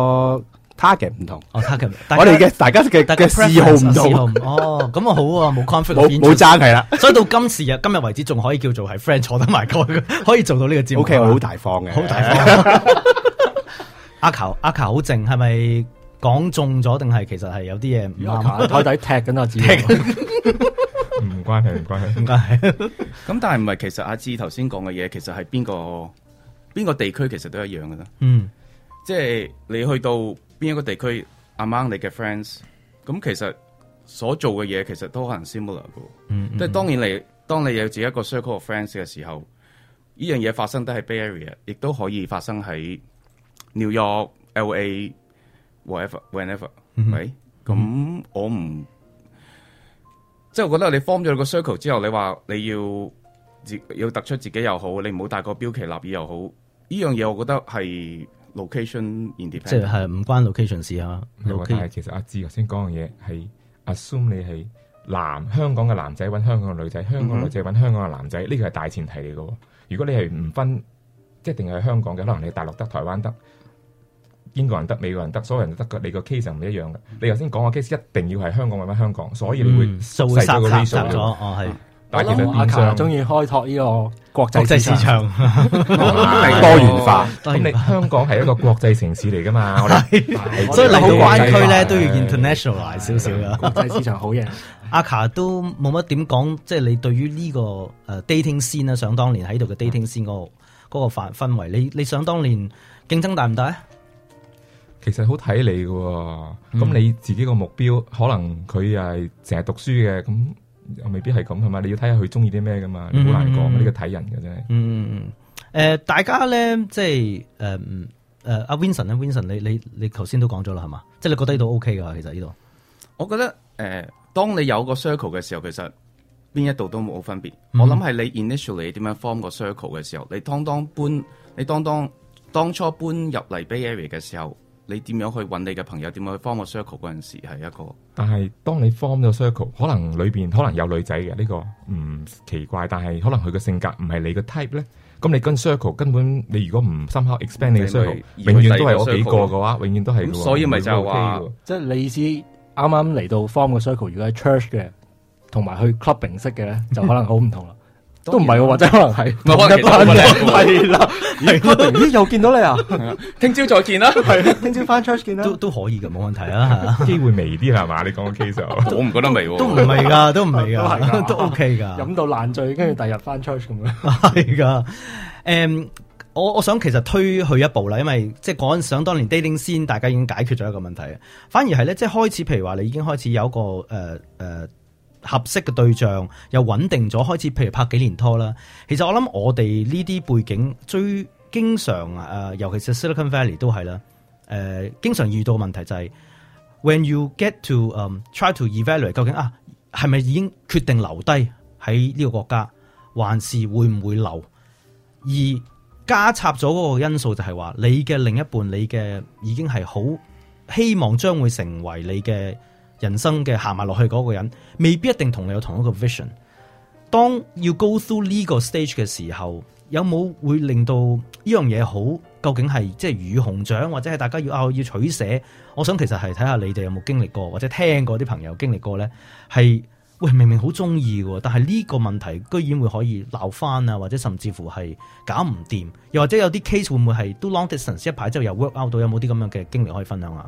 target 唔同 ，target， 我哋嘅大家嘅嗜好唔同。 咁啊好啊，冇 conflict， 冇爭係啦。 所以到今日為止，仲可以叫做係 friend 坐得埋可以做到呢個節目。 OK，我好大方嘅， 好大方。阿球好靜，係咪講中咗定係其實係有啲嘢唔啱？ 台底踢緊阿志， 唔關係。 咁但係唔係，其實阿志頭先講嘅嘢，其實係邊個地區其實都一樣嘅啦。即係你去到邊一個地區 among 你嘅 friends， 咁其實所做嘅嘢其實都可能 similar 嘅。即係當你有自己一個 circle of friends 嘅時候，呢樣嘢發生得喺 Bay Area， 亦都可以發生喺 New York、LA、wherever，係咁我唔即係我覺得你 form 咗個 circle 之後，你話你要突出自己又好，你唔好太過標奇立異又好，呢樣嘢我覺得係。location independent， 即係唔關 location 事啊。 但係其實阿志頭先講嘅嘢係 assume 你係香港嘅男仔揾香港嘅女仔，香港女仔揾香港嘅男仔，呢個係大前提嚟嘅。如果你係唔分，即係定係香港嘅，可能你大陸得、台灣得、英國人得、美國人得，所有人都得嘅，你個 case 就唔一樣嘅。你頭先講嘅 case 一定要係香港揾香港，所以你會就會殺咗。係。 但係其實阿強中意開拓呢個國際市場， 多元化。 咁你香港係一個國際城市嚟噶嘛？我哋所以嚟到灣區咧都要 internationalize 少少噶。 國際市場好嘢。 阿卡都冇乜點講，即係你對於呢個dating scene 啦，想當年喺度嘅 dating scene 嗰個氛圍，你想當年競爭大唔大啊？ 其實好睇你嘅，咁你自己個目標可能佢係成日讀書嘅咁。又未必係咁係嘛？你要睇下佢中意啲咩噶嘛？好難講，呢個睇人嘅真係。 大家咧即係阿 Vincent 咧 ，Vincent 你頭先都講咗啦，係嘛？即係你覺得呢度 OK 噶？其實呢度， 我覺得當你有個 circle 嘅時候，其實邊一度都冇分別。我諗係你 initially 點樣 form 個 circle 嘅時候，你當初搬入嚟 Bay Area 嘅時候。你點樣去揾你嘅朋友？點樣去 form 個 circle 嗰陣時係一個？ 但係當你 form 咗 circle， 可能裏邊可能有女仔嘅呢個唔奇怪，但係可能佢嘅性格唔係你嘅 type 咧。咁你跟 circle 根本你如果唔深刻 expand 你嘅 circle， 永遠都係嗰幾個嘅話，永遠都係。 所以咪就係話， 即係你意思啱啱嚟到 form 個 circle， 如果係 church 嘅， 同埋去 clubbing 識嘅咧，就可能好唔同啦。都唔係喎，或者可能係唔係一班嘅，係啦。咦，又見到你啊！ 聽朝再見啦， 係聽朝翻 church 見啦， 都可以嘅，冇問題啊。 機會微啲係嘛？你講個 case 我唔覺得微喎， 都唔係㗎，都唔係㗎，都 OK 㗎。 飲到爛醉，跟住第日翻 church 咁樣。 係㗎，我想其實推去一步啦，因為即係嗰陣想當年 dating 先，大家已經解決咗一個問題，反而係咧即係開始，譬如話你已經開始有一個合適嘅對象又穩定咗，開始譬如拍幾年拖啦。其實我諗我哋呢啲背景最經常尤其是 Silicon Valley 都係啦，經常遇到嘅問題就係 when you get to try to evaluate 究竟係咪已經決定留低喺呢個國家，還是會唔會留？而加插咗嗰個因素就係話你嘅另一半，你嘅已經係好希望將會成為你嘅人生嘅行埋落去嗰個人，未必一定同你有同一個 vision。當要 go through 呢個 stage 嘅時候，有冇會令到呢樣嘢好？究竟係即係魚與熊掌，或者係大家要取捨？我想其實係睇下你哋有冇經歷過，或者聽過啲朋友經歷過咧，係喂明明好中意嘅，但係呢個問題居然會可以鬧翻啊，或者甚至乎係搞唔掂，又或者有啲 case 會唔會係都 long distance 一排之後又 work out 到？有冇啲咁樣嘅經歷可以分享下？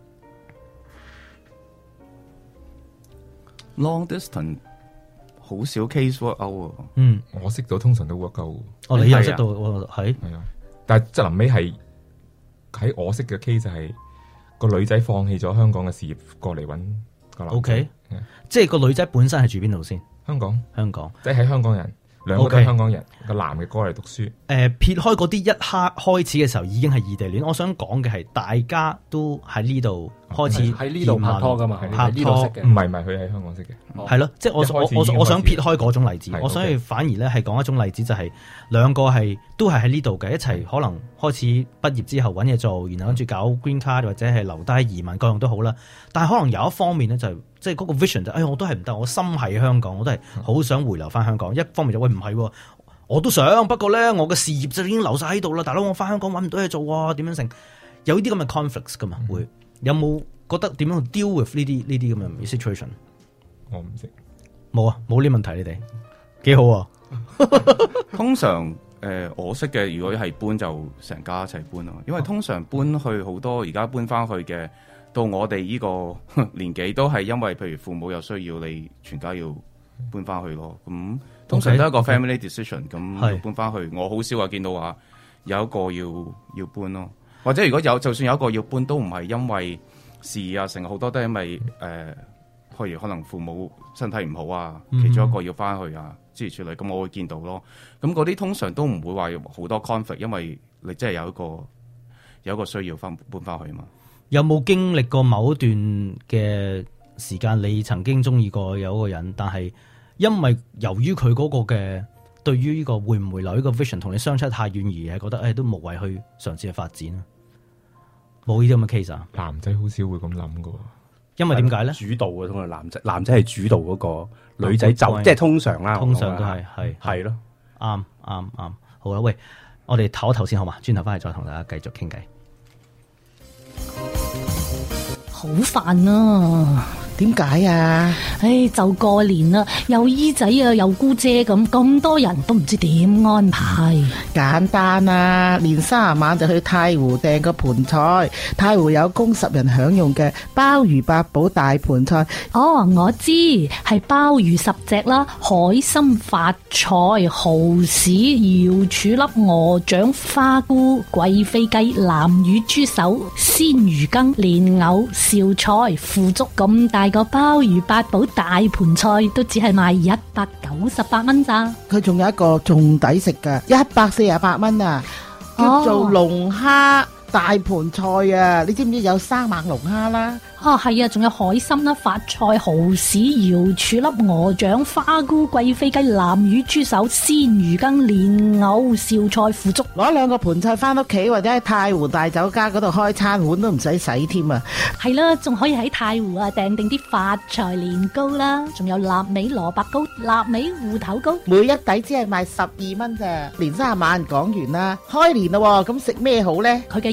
Long distance 好少 case work out 啊。 我識到通常都 work out。 你又識到係啊，但係即係臨尾係喺我識嘅 case 就係個女仔放棄咗香港嘅事業過嚟揾個男仔。 OK，即係個女仔本身係住邊度先？ 香港， 即係喺香港人。兩個都係香港人，個男嘅過嚟讀書。 撇開嗰啲一刻開始嘅時候已經係異地戀，我想講嘅係大家都喺呢度開始喺呢度拍拖噶嘛， 拍拖識嘅。 唔係佢喺香港識嘅。 係咯，即係我想撇開嗰種例子，我想反而咧係講一種例子，就係兩個都係喺呢度嘅，一齊可能開始畢業之後揾嘢做，然後跟住搞 green card 或者係留低移民各樣都好啦。但係可能有一方面咧就即係嗰個 vision 就我都係唔得，我心喺香港，我都係好想回流翻香港。一方面就喂唔係，我都想，不過咧我嘅事業就已經留晒喺度啦，大佬我翻香港揾唔到嘢做啊，點樣成？有呢啲咁嘅 conflicts 噶嘛？會有冇覺得點樣去 deal with 呢啲咁嘅 situation？ 我唔識， 冇啊，冇呢問題，你哋幾好啊？ 通常我識嘅，如果係搬就成家一齊搬咯，因為通常搬去好多而家搬翻去嘅。到我哋呢個年紀都係因為譬如父母有需要，你全家要搬翻去咯。咁通常都係一個 family decision，咁搬翻去。我好少話見到話有一個要搬咯，或者如果有就算有一個要搬，都唔係因為事啊，成日好多都係因為譬如可能父母身體唔好啊，其中一個要翻去啊，諸如此類。咁我會見到咯。咁嗰啲通常都唔會話好多 conflict，因為你真係有一個需要搬翻去嘛。 有冇經歷過某一段嘅時間，你曾經中意過有一個人，但係因為由於佢嗰個嘅對於呢個會唔會留呢個 vision 同你相差太遠，而係覺得都無謂去嘗試去發展啊？冇呢啲咁嘅 case 啊？ 男仔好少會咁諗噶， 因為點解咧？ 主導嘅，通常男仔係主導嗰個，女仔就即係通常啦， 通常都係咯， 啱。好啦，喂，我哋唞一唞先好嘛？轉頭翻嚟再同大家繼續傾偈。 好煩啊！點解啊？就過年啦，有姨仔啊，有姑姐咁多人都唔知點安排。 簡單啊，年30晚就去太湖訂個盤菜，太湖有供10人享用嘅鮑魚八寶大盤菜。 哦，我知係鮑魚10隻啦，海參發菜、蠔豉、瑤柱粒、鵝掌、花菇、貴妃雞、南乳豬手、鮮魚羹、蓮藕、紹菜、腐竹咁大個鮑魚八寶大盤菜都只係賣198蚊咋。 佢仲有一個仲抵食噶，148蚊啊，叫做龍蝦大盤菜啊！你知唔知有生猛龍蝦啦？ 係啊，仲有海參啦、發菜、蠔豉、瑤柱粒、鵝掌、花菇、貴妃雞、南乳豬手、鮮魚羹、蓮藕、紹菜、腐竹。 攞2個盤菜翻屋企，或者喺太湖大酒家嗰度開餐碗都唔使洗添啊！ 係啦，仲可以喺太湖啊訂定啲發財年糕啦，仲有臘味蘿蔔糕、臘味芋頭糕， 每一底只係賣12蚊咋。年30晚講完啦，開年啦，咁食咩好呢？ 佢嘅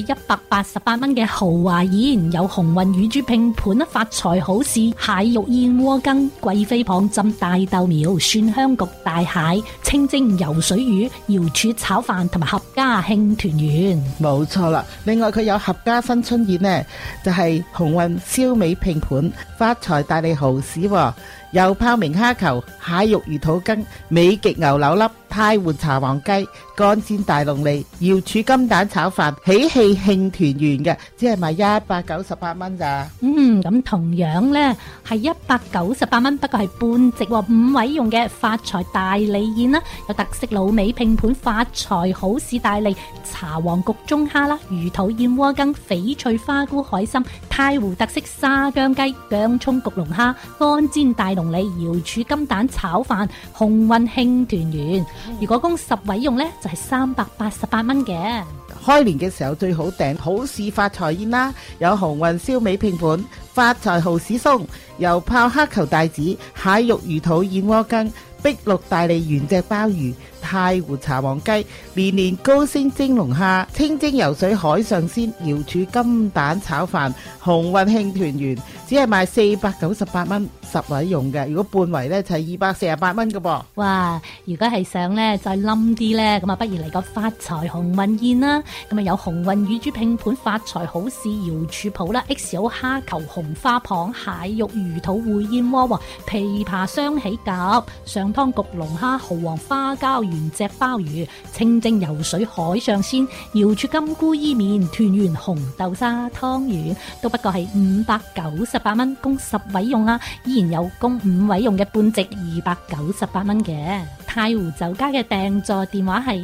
188蚊嘅豪華宴，有鴻運乳豬拼盤、發財好市、蟹肉燕窩羹、貴妃蚌浸大豆苗、蒜香焗大蟹、清蒸游水魚、瑤柱炒飯同埋合家慶團圓。 冇錯啦，另外佢有合家新春宴呢，就係鴻運燒味拼盤、發財大利豪市喎，有泡明蝦球、蟹肉魚肚羹、美極牛柳粒、太湖茶皇雞、乾煎大龍脷、瑤柱金蛋炒飯，喜氣慶團圓嘅，只係賣198蚊咋。 咁同樣呢係198蚊，不過係半席喎，5位用嘅發財大利宴啦，有特色滷味拼盤、發財好市大利、茶皇焗中蝦啦、魚肚燕窩羹、翡翠花菇海參、太湖特色沙姜雞、薑葱焗龍蝦、乾煎大龍脷、瑤柱金蛋炒飯，鴻運慶團圓。如果供10位用呢，就係388蚊嘅。 開年嘅時候最好訂好市發財宴啦，有鴻運燒味拼盤、發財蠔豉鬆、油泡黑球帶子、蟹肉魚肚燕窩羹、碧綠大利原隻鮑魚、太湖茶皇雞、年年高升蒸龍蝦、清蒸游水海上鮮、瑤柱金蛋炒飯，鴻運慶團圓，只係賣498蚊10位用嘅，如果半圍呢，就係248蚊嘅噃。 哇！如果係想呢再冧啲呢，咁啊不如嚟個發財鴻運宴啦。咁啊有鴻運乳豬拼盤、發財好市、瑤柱鋪啦、XO 蝦球、紅花蚌、蟹肉魚肚燴燕窩、琵琶雙喜鴿、上湯焗龍蝦、蠔皇花膠原隻鮑魚、清蒸游水海上鮮、瑤柱金菇伊麵、團圓紅豆沙湯圓，都不過係598蚊，供10位用啊，依然有供5位用嘅半席298蚊嘅。太湖酒家嘅訂座電話係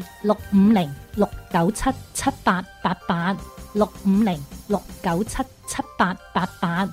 650-697-7888 650-697-7888。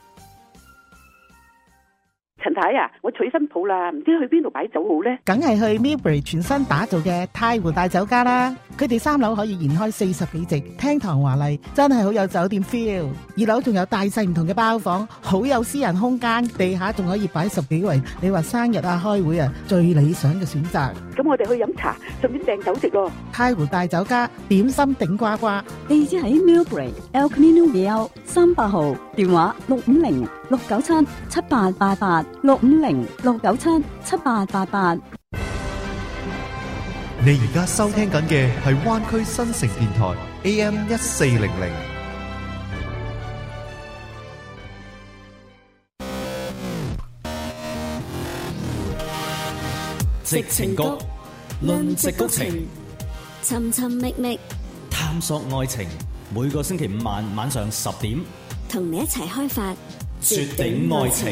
陳太啊，我娶新抱啦，唔知去邊度擺酒好呢？ 梗係去 Millbury 全新打造嘅太湖大酒家啦！佢哋3樓可以延開40幾席，廳堂華麗，真係好有酒店 feel。2樓仲有大細唔同嘅包房，好有私人空間，地下仲可以擺10幾位，你話生日啊、開會啊，最理想嘅選擇。 咁我哋去飲茶，順便訂酒席喎。 太湖大酒家點心頂呱呱， 地址喺 Millbury El Camino Real 300號，電話650-697-7888 650-697-7888。 你而家收聽緊嘅係灣區新城電台 AM1400。 矽情谷，論矽谷情， 尋尋覓覓， 探索愛情。每個星期5晚上10點， 同你一齊開發絕頂愛情。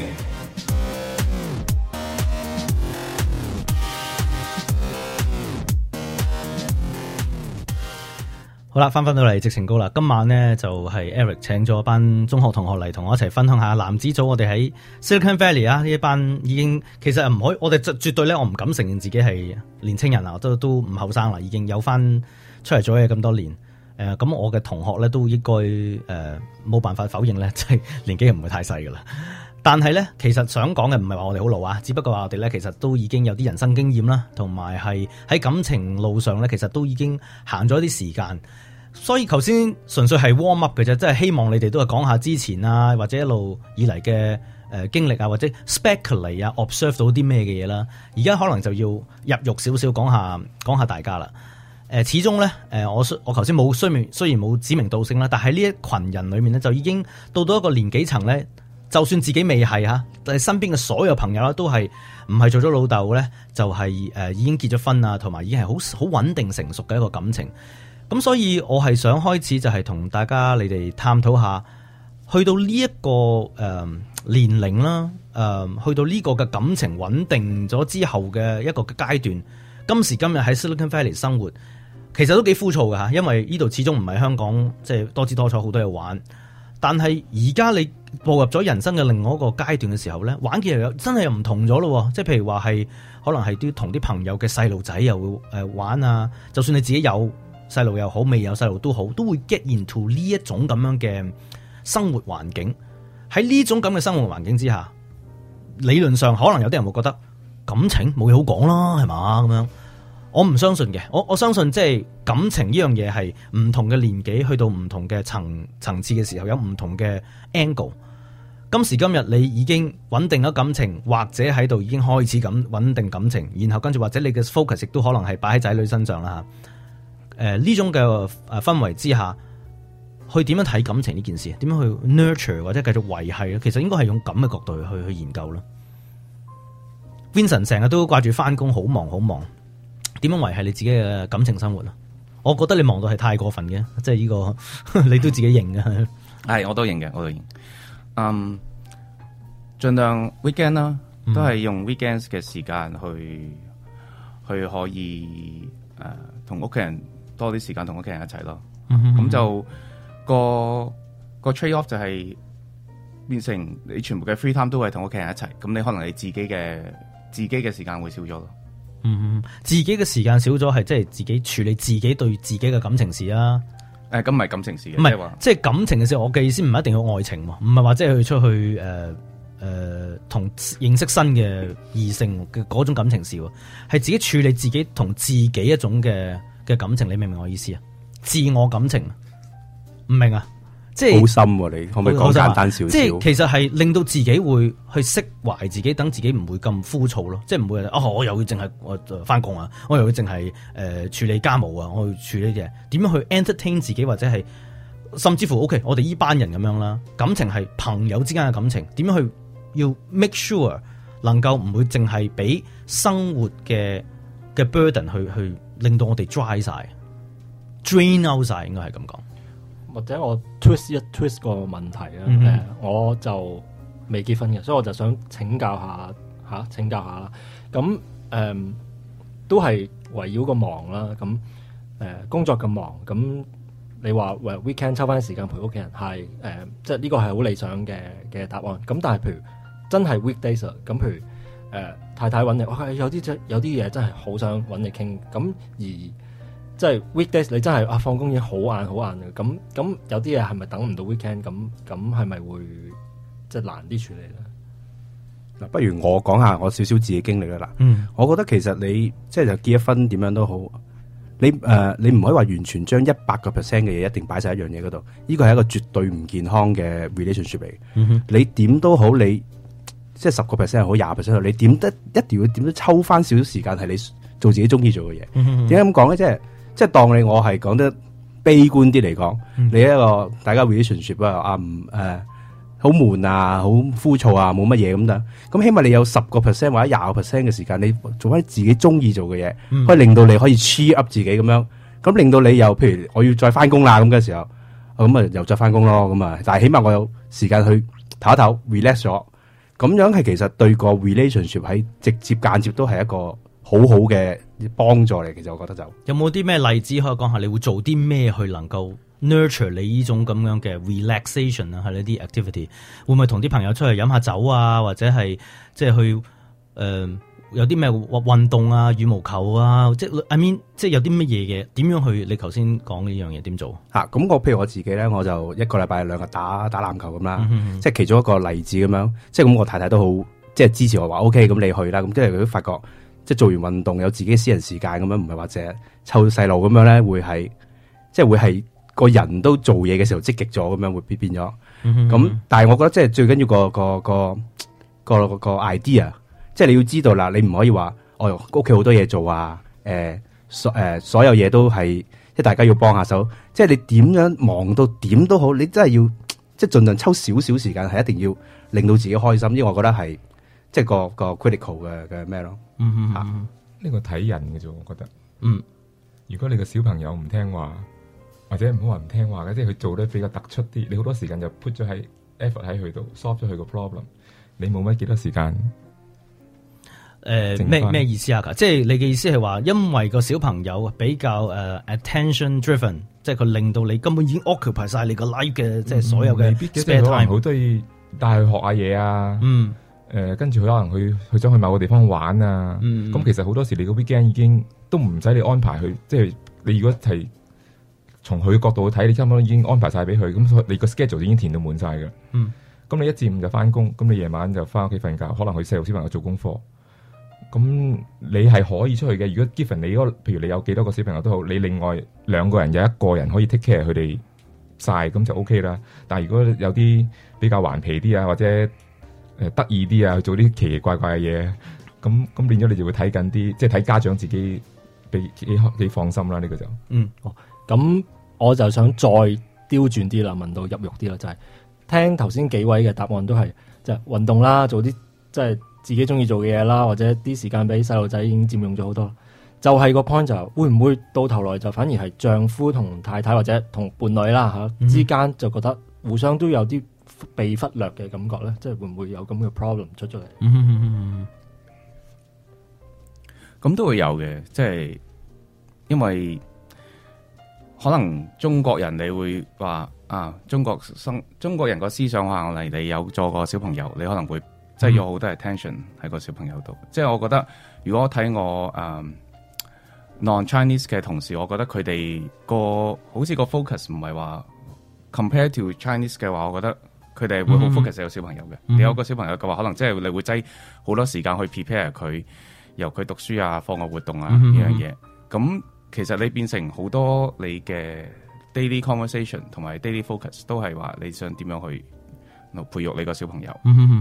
好啦，翻到嚟矽情谷啦。今晚呢，就係 Eric 請咗班中學同學嚟同我一齊分享下男子組。我哋喺 Silicon Valley 啊，呢一班已經其實唔可以，我哋絕對咧，我唔敢承認自己係年青人啦，都唔後生啦，已經有翻出嚟做嘢咁多年。咁我嘅同學咧都應該冇辦法否認咧，即係年紀唔會太細噶啦。但係咧，其實想講嘅唔係話我哋好老啊，只不過話我哋咧其實都已經有啲人生經驗啦，同埋係喺感情路上咧，其實都已經行咗一啲時間。所以頭先純粹係 warm up 嘅啫，即係希望你哋都係講下之前啊，或者一路以嚟嘅經歷啊，或者 speculate 啊 observe 到啲咩嘅嘢啦。而家可能就要入肉少少講下大家啦。始終咧，我頭先冇雖然冇指名道姓啦，但係呢一群人裏面咧，就已經到一個年紀層咧，就算自己未係嚇，但係身邊嘅所有朋友啦，都係唔係做咗老豆咧，就係已經結咗婚啊，同埋已經係好穩定成熟嘅一個感情。咁所以我係想開始就係同大家你哋探討下，去到呢一個年齡啦，去到呢個嘅感情穩定咗之後嘅一個階段，今時今日喺 Silicon Valley 生活，其實都幾枯燥㗎吓，因為呢度始終唔係香港，即係多姿多彩好多嘢玩。但係而家你步入咗人生嘅另外一個階段嘅時候咧，玩嘅又真係又唔同咗咯。即係譬如話係可能係啲同啲朋友嘅細路仔又會玩啊，就算你自己有細路又好，未有細路都好，都會 get into 呢一種咁樣嘅生活環境。喺呢種咁嘅生活環境之下，理論上可能有啲人會覺得感情冇嘢好講啦，係嘛咁樣。 我唔相信嘅，我相信即係感情呢樣嘢係唔同嘅年紀去到唔同嘅層次嘅時候有唔同嘅 angle。今時今日你已經穩定咗感情，或者喺度已經開始咁穩定感情，然後跟住或者你嘅 focus 亦都可能係擺喺仔女身上啦吓。呢種嘅氛圍之下，去點樣睇感情呢件事？點樣去 nurture 或者繼續維繫咧？其實應該係用咁嘅角度去研究咯。Vincent 成日都掛住翻工，好忙好忙，點樣維繫你自己嘅感情生活啊？我覺得你忙到係太過分嘅，即係呢個你都自己認嘅。 係，我都認嘅，我都認。盡量 weekend 啦，都係用 weekends 嘅時間去可以同屋企人多啲時間同屋企人一齊咯。咁就個 trade off 就係變成你全部嘅 free time 都係同屋企人一齊，咁你可能你自己嘅時間會少咗咯。 自己嘅時間少咗係即係自己處理自己對自己嘅感情事啊。 咁唔係感情事嘅， 唔係即係感情嘅事。我嘅意思唔係一定要愛情喎，唔係話即係去出去同認識新嘅異性嘅嗰種感情事喎，係自己處理自己同自己一種嘅感情。你明唔明我意思啊？自我感情唔明啊？即係好深喎，你可唔可以講簡單少少？ 即係其實係令到自己會去釋懷自己，等自己唔會咁枯燥咯。即係唔會我又要淨係我翻工啊，我又要淨係處理家務啊，我要處理嘅點樣去 entertain 自己，或者係甚至乎 OK， 我哋依班人咁樣啦，感情係朋友之間嘅感情，點樣去要 make sure 能夠唔會淨係俾生活嘅 burden 去令到我哋 dry 晒 drain out 晒，應該係咁講。 或者我 twist 一 twist 個問題啦，我就未結婚嘅，所以我就想請教下啦。咁都係圍繞個忙啦。咁工作咁忙，咁你話 weekend 抽翻時間陪屋企人係即係呢個係好理想嘅答案。咁但係譬如真係 weekdays 咁，譬如太太揾你，有啲嘢真係好想揾你傾。咁而即係 weekdays，你真係放工已經好晏嘅，咁有啲嘢係咪等唔到 weekend？ 咁係咪會即係難啲處理咧？ 嗱，不如我講下我少少自己經歷啦。我覺得其實你即係就結咗婚點樣都好，你唔可以話完全將100% 嘅嘢一定擺晒一樣嘢嗰度，呢個係一個絕對唔健康嘅 relationship 嚟。你點都好，你即係10% 好20% 好，你點得一定要點都抽翻少少時間係你做自己中意做嘅嘢。點解咁講咧？即係當我係講得悲觀啲嚟講，你一個大家 relationship 好悶啊，好枯燥啊，冇乜嘢咁得。咁起碼你有10% 或者20% 嘅時間，你做翻自己中意做嘅嘢，可以令到你可以 cheer up 自己咁樣。咁令到你又譬如我要再翻工啦咁嘅時候，咁啊又再翻工咯咁啊。但係起碼我有時間去唞一唞 relax 咗，咁樣係其實對個 relationship 喺直接間接都係一個好好嘅幫助嚟。其實我覺得就有冇啲咩例子可以講下？你會做啲咩去能夠 nurture 你呢種咁樣嘅 relaxation 啊？係呢啲 activity 會唔會同啲朋友出去飲下酒啊？或者係即係去有啲咩運動啊？羽毛球啊？即係 I mean 即係有啲乜嘢嘅？點樣去？你頭先講呢樣嘢點做？咁我譬如我自己咧，我就一個禮拜2日打籃球咁啦，即係其中一個例子咁樣。即係咁，我太太都好即係支持我話 OK，咁你去啦。咁即係佢都發覺。即係做完運動有自己私人時間咁樣，唔係話淨係湊細路咁樣咧，會係個人都做嘢嘅時候積極咗咁樣，會變咗。咁但係我覺得即係最緊要個 idea， 即係你要知道啦，你唔可以話屋企好多嘢做啊，所有嘢都係即係大家要幫下手。即係你點樣忙到點都好，你真係要即係盡量抽少少時間，係一定要令到自己開心。因為我覺得係即係個 critical 嘅咩咯。 呢個睇人嘅啫，我覺得。如果你個小朋友唔聽話，或者唔好話唔聽話嘅，即係佢做得比較突出啲，你好多時間就 put 咗喺 effort 喺佢度 solve 咗佢個 problem， 你冇乜幾多時間。咩意思啊？即係你嘅意思係話，因為個小朋友比較attention driven， 即係佢令到你根本已經 occupy 晒你個 life 嘅，即係所有嘅 spare time， 好多要帶佢學下嘢啊。跟住佢可能佢想去某個地方玩啊，咁其實好多時你個 weekend 已經都唔使你安排佢，即係你如果係從佢角度去睇，你差唔多已經安排晒俾佢，咁你個 schedule 已經填到滿晒嘅。咁你1至5就翻工，咁你夜晚就翻屋企瞓覺，可能佢細路小朋友做功課， 咁你係可以出去嘅。如果 given 你譬如你有幾多個小朋友都好，你另外2個人有1個人可以 take care 佢哋晒，咁就 OK 啦。但係如果有啲比較頑皮啲啊，或者得意啲啊，去做啲奇奇怪怪嘅嘢，咁變咗你就會睇緊啲，即係睇家長自己幾放心啦。呢個就咁我就想再刁轉啲啦，問到入肉啲啦，就係聽頭先幾位嘅答案都係即係運動啦，做啲即係自己中意做嘅嘢啦，或者啲時間俾細路仔已經佔用咗好多。就係個 point 就會唔會到頭來就反而係丈夫同太太或者同伴侶啦之間就覺得互相都有啲被忽略嘅感覺咧？即係會唔會有咁嘅 problem 出咗嚟？ 咁都會有嘅，即係因為可能中國人你會話中國人個思想話嚟，你有咗個小朋友，你可能會即係有好多 attention 喺個小朋友度。即係我覺得，如果我睇我non-Chinese 嘅同事，我覺得佢哋好似個 focus 唔係話 compare to Chinese 嘅話，我覺得佢哋會好 focus 喺個小朋友嘅。你有個小朋友嘅話，可能即係你會擠好多時間去 prepare 佢，由佢讀書啊、課外活動啊呢樣嘢。咁其實你變成好多你嘅 daily conversation 同埋 daily focus 都係話你想點樣去培育你個小朋友。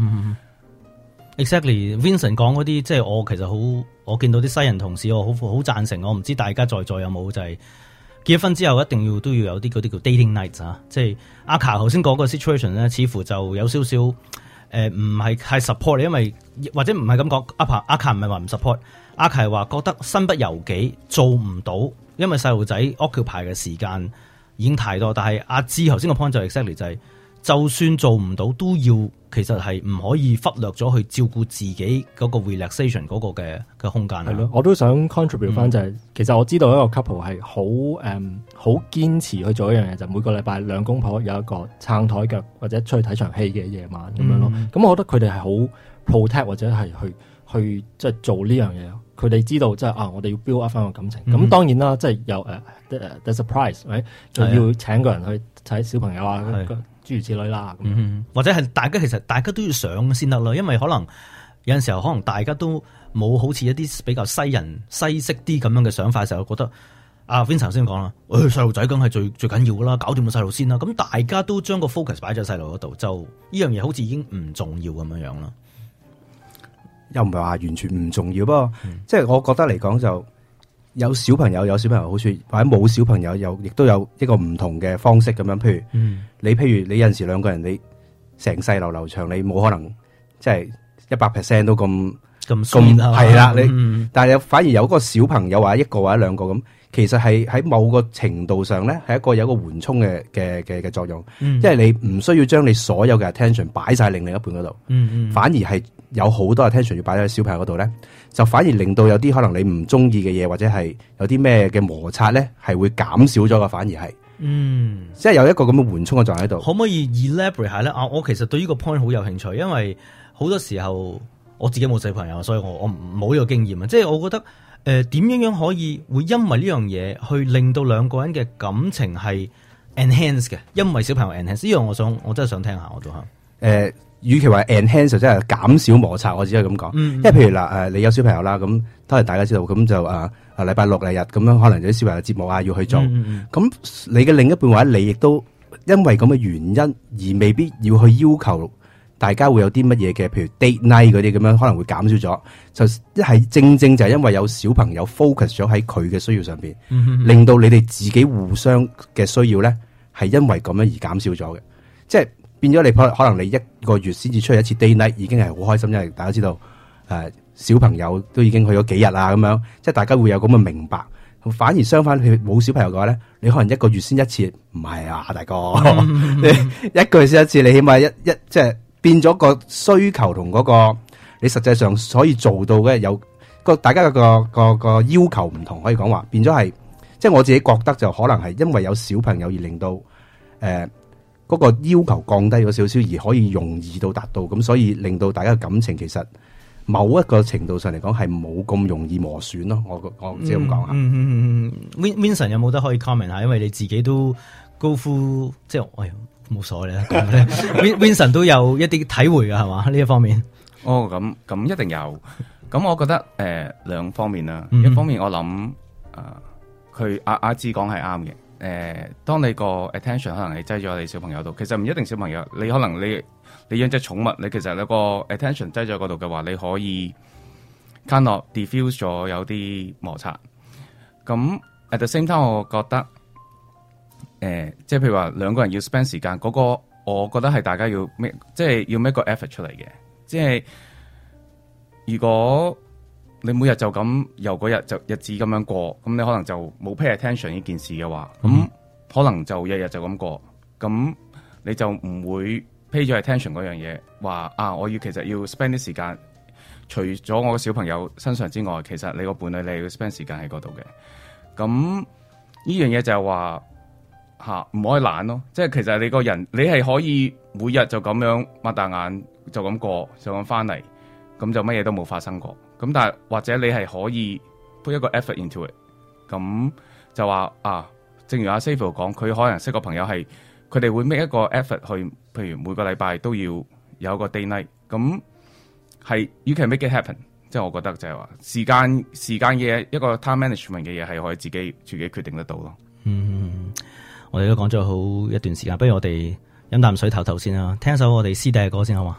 Exactly，Vincent 講嗰啲，即係我其實我見到啲西人同事，我好贊成。我唔知大家在座有冇就係結咗婚之後一定都要有啲嗰啲叫 dating nights 啊。即係阿卡頭先講個 situation 咧，似乎就有少少唔係太 support 你，因為或者唔係咁講。阿卡唔係話唔 support， 阿卡係話覺得身不由己，做唔到，因為細路仔 occupy 嘅時間已經太多。但係阿芝頭先個 point 就 exactly 就係，就算做唔到都要，其實係唔可以忽略咗去照顧自己嗰個 relaxation 嗰個嘅空間。係咯， 我都想 contribute 翻就係，其實我知道一個 couple 係好堅持去做一樣嘢，就每個禮拜兩公婆有一個撐台腳或者出去睇場戲嘅夜晚咁樣咯。咁我覺得佢哋係好 protect 或者係去即係做呢樣嘢。佢哋知道即係我哋要 build up 翻個感情。咁當然啦，即係有the surprise， 就要請個人去睇小朋友啊。諸如此類啦， 或者係其實大家都要想先得啦，因為可能有陣時候可能大家都冇好似一啲比較西式啲咁樣嘅想法嘅時候，覺得Vincent 先講啦，細路仔梗係最緊要噶啦，搞掂個細路先啦。咁大家都將個 focus 擺咗細路嗰度，就呢樣嘢好似已經唔重要咁樣樣啦。 又唔係話完全唔重要，不過即係我覺得嚟講就。有小朋友有小朋友好處，或者冇小朋友亦都有一個唔同嘅方式咁樣。譬如你有陣時兩個人你成世流長，你冇可能即係100% 都咁係啦。但係反而有個小朋友或者1個或者2個咁，其實係喺某個程度上咧係有一個緩衝嘅作用。因為你唔需要將你所有嘅 attention 擺晒另一半嗰度，反而係有好多 attention 要擺喺小朋友嗰度咧。就反而令到有啲可能你唔中意嘅嘢，或者係有啲咩嘅摩擦咧，係會減少咗嘅。反而係，即係有一個咁嘅緩衝嘅狀態喺度。 可唔可以 elaborate 下咧？我其實對呢個 point 好有興趣，因為好多時候我自己冇小朋友，所以我冇呢個經驗啊。即係我覺得點樣可以會因為呢樣嘢去令到兩個人嘅感情係 enhance 嘅？因為小朋友 enhance 呢樣，我真係想聽下我都嚇。 與其話 enhance 就真係減少摩擦，我只係咁講。因為譬如嗱，你有小朋友啦，咁都係大家知道，咁就禮拜六禮日咁樣，可能有啲小朋友節目要去做。咁你嘅另一半或者你亦都因為咁嘅原因而未必要去要求大家會有啲乜嘢嘅，譬如 date night 嗰啲咁樣，可能會減少咗。就一係正就係因為有小朋友 focus 咗喺佢嘅需要上邊，令到你哋自己互相嘅需要咧係因為咁樣而減少咗嘅，即係。變咗你可能你1個月先至出去一次 day night 已經係好開心，因為大家知道小朋友都已經去咗幾日啦咁樣，即係大家會有咁嘅明白。反而相反，佢冇小朋友嘅話咧，你可能1個月先一次，唔係啊大哥，你1個月先一次，你起碼即係變咗個需求同嗰個你實際上可以做到嘅有大家個要求唔同，可以講話變咗係，即係我自己覺得就可能係因為有小朋友而令到嗰個要求降低咗少少，而可以容易到達到，咁所以令到大家嘅感情其實某一個程度上嚟講係冇咁容易磨損咯。我只係咁講啊。 Vincent 有冇得可以 comment 下？因為你自己都高呼，即係冇所謂啦。Vincent 都有一啲體會㗎係嘛？呢一方面。 咁一定有。 咁我覺得兩方面啦，一方面我諗佢阿志講係啱嘅。當你個 attention 可能係擠咗你小朋友度，其實唔一定小朋友，你可能你養隻寵物，你其實你個 attention 擠咗嗰度嘅話，你可以 kind of diffuse 咗有啲摩擦。咁 at the same time， 我覺得即係譬如話兩個人要 spend 時間，嗰個我覺得係大家要 make 個 effort 出嚟嘅。即係如果你每日就咁由嗰日就日子咁樣過，咁你可能就冇 pay attention 呢件事嘅話，咁可能就日日就咁過，咁你就唔會 pay 咗 attention 嗰樣嘢，話我其實要 spend 啲時間，除咗我個小朋友身上之外，其實你個伴侶你要 spend 時間喺嗰度嘅。咁呢樣嘢就係話唔可以懶咯，即係其實你個人你係可以每日就咁樣擘大眼就咁過，就咁翻嚟，咁就乜嘢都冇發生過。咁但係或者你係可以 put 一個 effort into it， 咁就話正如阿 Sable 講，佢可能識個朋友係佢哋會 make 一個 effort 去，譬如每個禮拜都要有一個 day night， 咁係 you can make it happen。即係我覺得就係話時間嘅一個 time management 嘅嘢係可以自己決定得到咯。 我哋都講咗好一段時間，不如我哋飲啖水唞先啦，聽一首我哋師弟嘅歌先好嘛？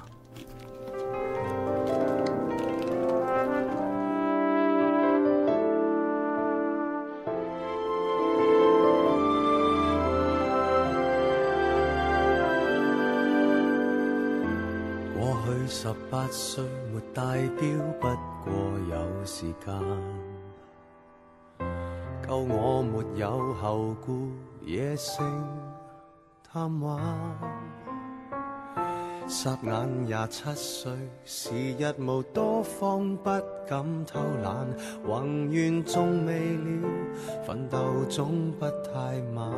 過去18歲沒戴錶，不過有時間夠我沒有後顧，野性貪玩。霎眼27歲，時日無多方，不敢偷懶，宏願縱未了，奮鬥總不太晚。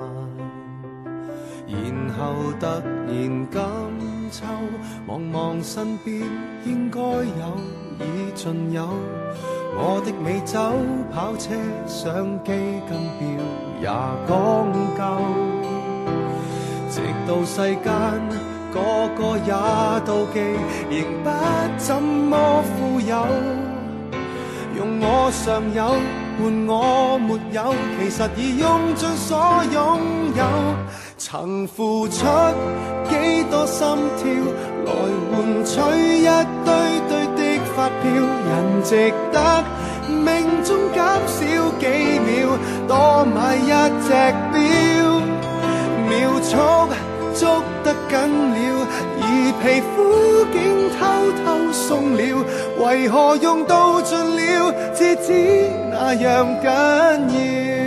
然後突然今秋，望望身邊應該有已盡有，我的美酒跑車相機跟錶也講究，直到世間個個也妒忌，仍不怎麼富有，用我尚有換我沒有，其實已用盡所擁有。曾付出幾多心跳，來換取一堆堆的發票，人值得命中減少幾秒，多買一隻錶，秒速捉得緊了，而皮膚竟偷偷鬆了，為何用到盡了，至知那樣緊要。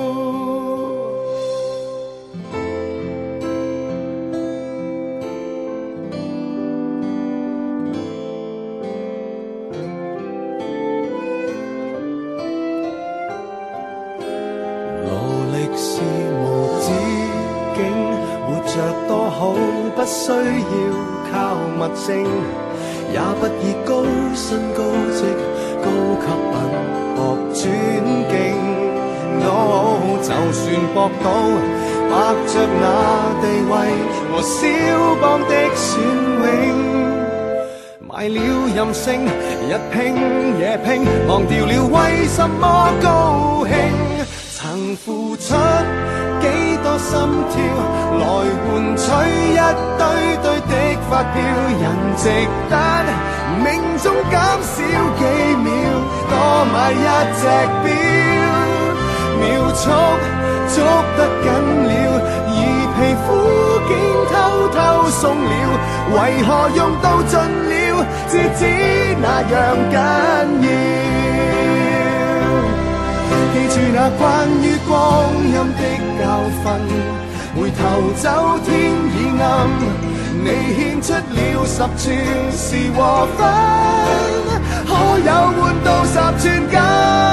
不需要靠物證，也不以高薪高職高級品博尊敬。就算博到白着那地位和蕭邦的雋永，賣了任性，日拼夜拼，忘掉了為什麼高興。曾付出幾多心跳，來換取一堆堆的發票，人值得命中減少幾秒，多買一隻錶，秒速捉得緊了，而皮膚竟偷偷鬆了，為何用到盡了，至知那樣緊要。記住那關於光陰的教訓，回頭走天已暗，你獻出了10寸是和分，可有換到10寸金？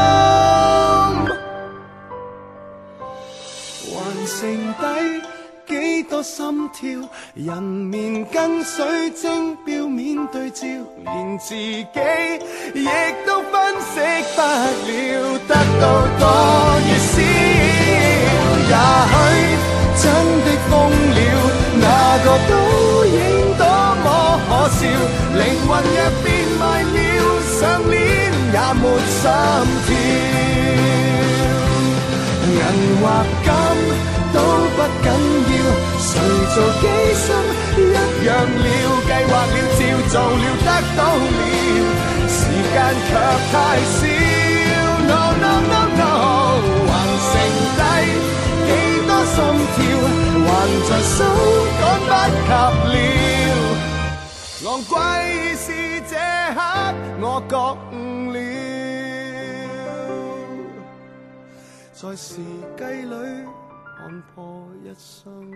還剩低幾多心跳，人面跟水晶表面對照，連自己亦都分析不了，得到多與少，也許真的瘋了，那個倒影多麼可笑，靈魂若變賣了，上鏈也沒心跳。銀或金都不緊要，誰做機心一樣了，計劃了，照做了，得到了，時間卻太少。No no no no， 還剩低幾多心跳，還在數趕不及了。昂貴是這刻我覺悟了，在時計裏看破一生。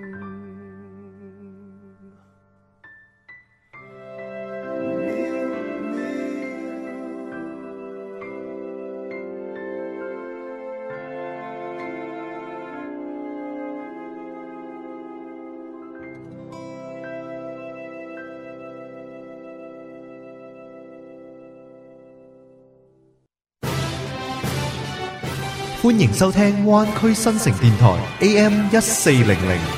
歡迎收聽灣區新城電台 AM1400。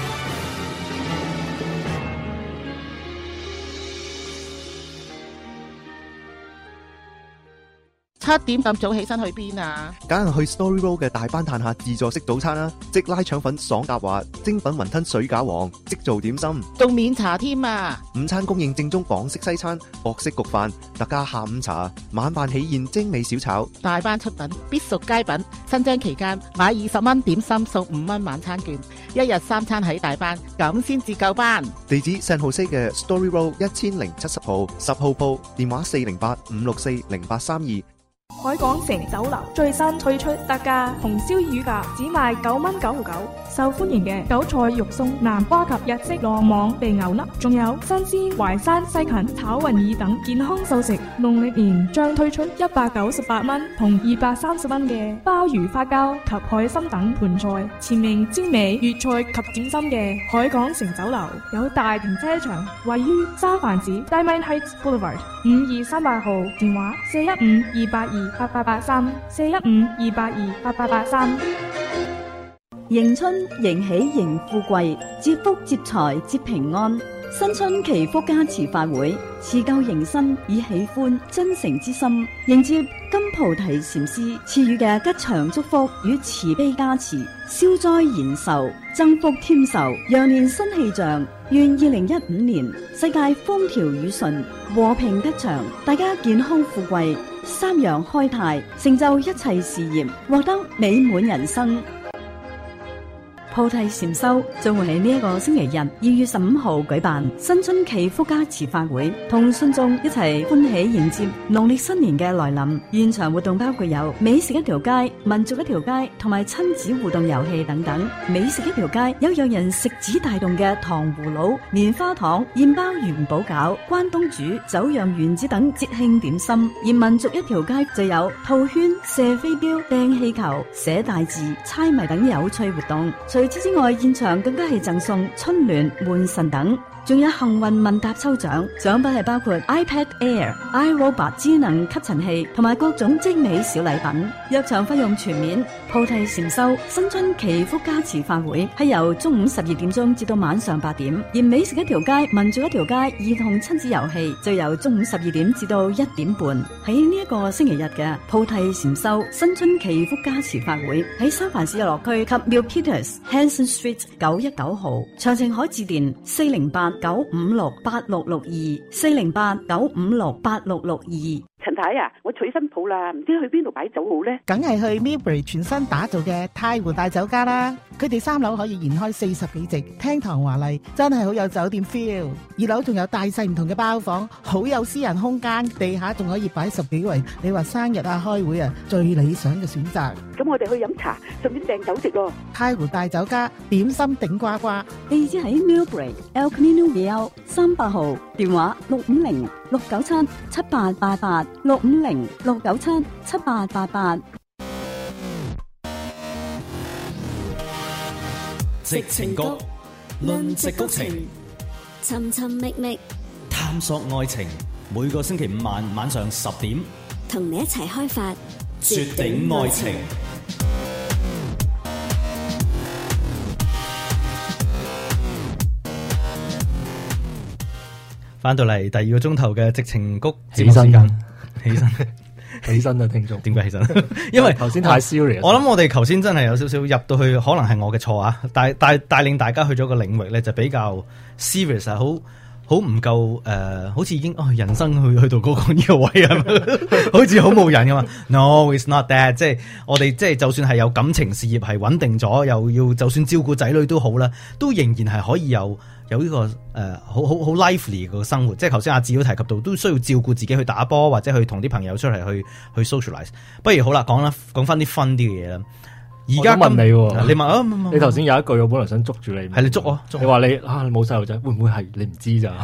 7點咁早起身去邊啊？ 梗係去 Story Road 嘅大班嘆客自助式早餐啦，即拉腸粉爽夾滑，精品雲吞水餃王，即做點心， 仲免茶添啊！ 午餐供應正宗港式西餐、國式焗飯，特價下午茶，晚飯喜宴精美小炒， 大班出品必屬佳品。新張期間買20蚊點心送5蚊晚餐券，一日3餐喺大班，咁先至夠班。 地址San Jose嘅 Story Road 1070號10號鋪，電話408-564-0832。 海港城酒樓最新推出特價紅燒乳鴿，只賣9蚊9毫9。受歡迎嘅韭菜肉鬆、南瓜及日式羅網備牛粒，仲有新鮮淮山西芹炒雲耳等健康素食。農曆年將推出198蚊同230蚊嘅鮑魚花膠及海參等盤菜，前名精美粵菜及點心嘅海港城酒樓有大停車場，位於沙藩市 Diamond Heights Boulevard 5238號，電話415-282-8883 415-282-8883。 迎春迎喜迎富貴，接福接財接平安。新春祈福加持法會，辭舊迎新，以喜歡真誠之心迎接金菩提禪師賜予嘅吉祥祝福與慈悲加持，消災延壽，增福添壽，羊年新氣象。願2015年世界風調雨順，和平吉祥，大家健康富貴，三陽開泰，成就一切事業，獲得美滿人生。菩提禪修將會喺呢一個星期日2月15號舉辦新春祈福加持法會，同信眾一齊歡喜迎接農曆新年嘅來臨。現場活動包括有美食一條街、民族一條街同埋親子互動遊戲等等。美食一條街有讓人食指大動嘅糖葫蘆、棉花糖、燕包元寶餃、關東煮、酒釀丸子等節慶點心；而民族一條街就有套圈、射飛鏢、掟氣球、寫大字、猜謎等有趣活動。除此之外，現場更加係贈送春聯、門神等，仲有幸運問答抽獎，獎品係包括 iPad Air、iRobot 智能吸塵器同埋各種精美小禮品。入場費用全免。菩提禪修新春祈福加持法會係由中午12點鐘至到晚上8點，而美食一條街、民族一條街兒童親子遊戲就由中午12點至到1點半。喺呢一個星期日嘅菩提禪修新春祈福加持法會喺三藩市日落區及 Milpitas Hanson Street 919號，詳情可致電408-956-8662 408-956-8662。 陳太啊，我娶新抱啦，唔知去邊度擺酒好呢？ 梗係去 Millbury 全新打造嘅太湖大酒家啦。佢哋3樓可以延開40幾席，廳堂華麗，真係好有酒店 feel。2樓仲有大細唔同嘅包房，好有私人空間，地下仲可以擺10幾位。你話生日啊、開會啊，最理想嘅選擇。 咁我哋去飲茶，順便訂酒食咯。 太湖大酒家點心頂呱呱， 地址喺 Millbury El Camino Real 38號，電話650-697-7888 650-697-7888。 矽情谷，論矽谷情， 尋尋覓覓， 探索愛情。每個星期5晚上10點， 同你一齊開發絕頂愛情。 翻到嚟第2個鐘頭嘅矽情谷節目時間， 起身啊，聽眾， 點解起身？因為頭先太 serious。 我諗我哋頭先真係有少少入到去，可能係我嘅錯啊！帶領大家去咗個領域咧，就比較 serious 啊，好唔夠好似已經人生去到嗰個呢個位啊，好似好冇癮㗎嘛。No, it's not that。即係我哋即係就算係有感情事業係穩定咗，又要就算照顧仔女都好啦，都仍然係可以有呢個好 lively 個生活。即係頭先阿志都提及到，都需要照顧自己去打波或者去同啲朋友出嚟去 socialize。不如好啦，講翻啲 fun 啲嘅嘢啦。而家問你， 你問你頭先有一句我本來想捉住你， 係你捉我， 你話你冇細路仔，會唔會係你唔知咋？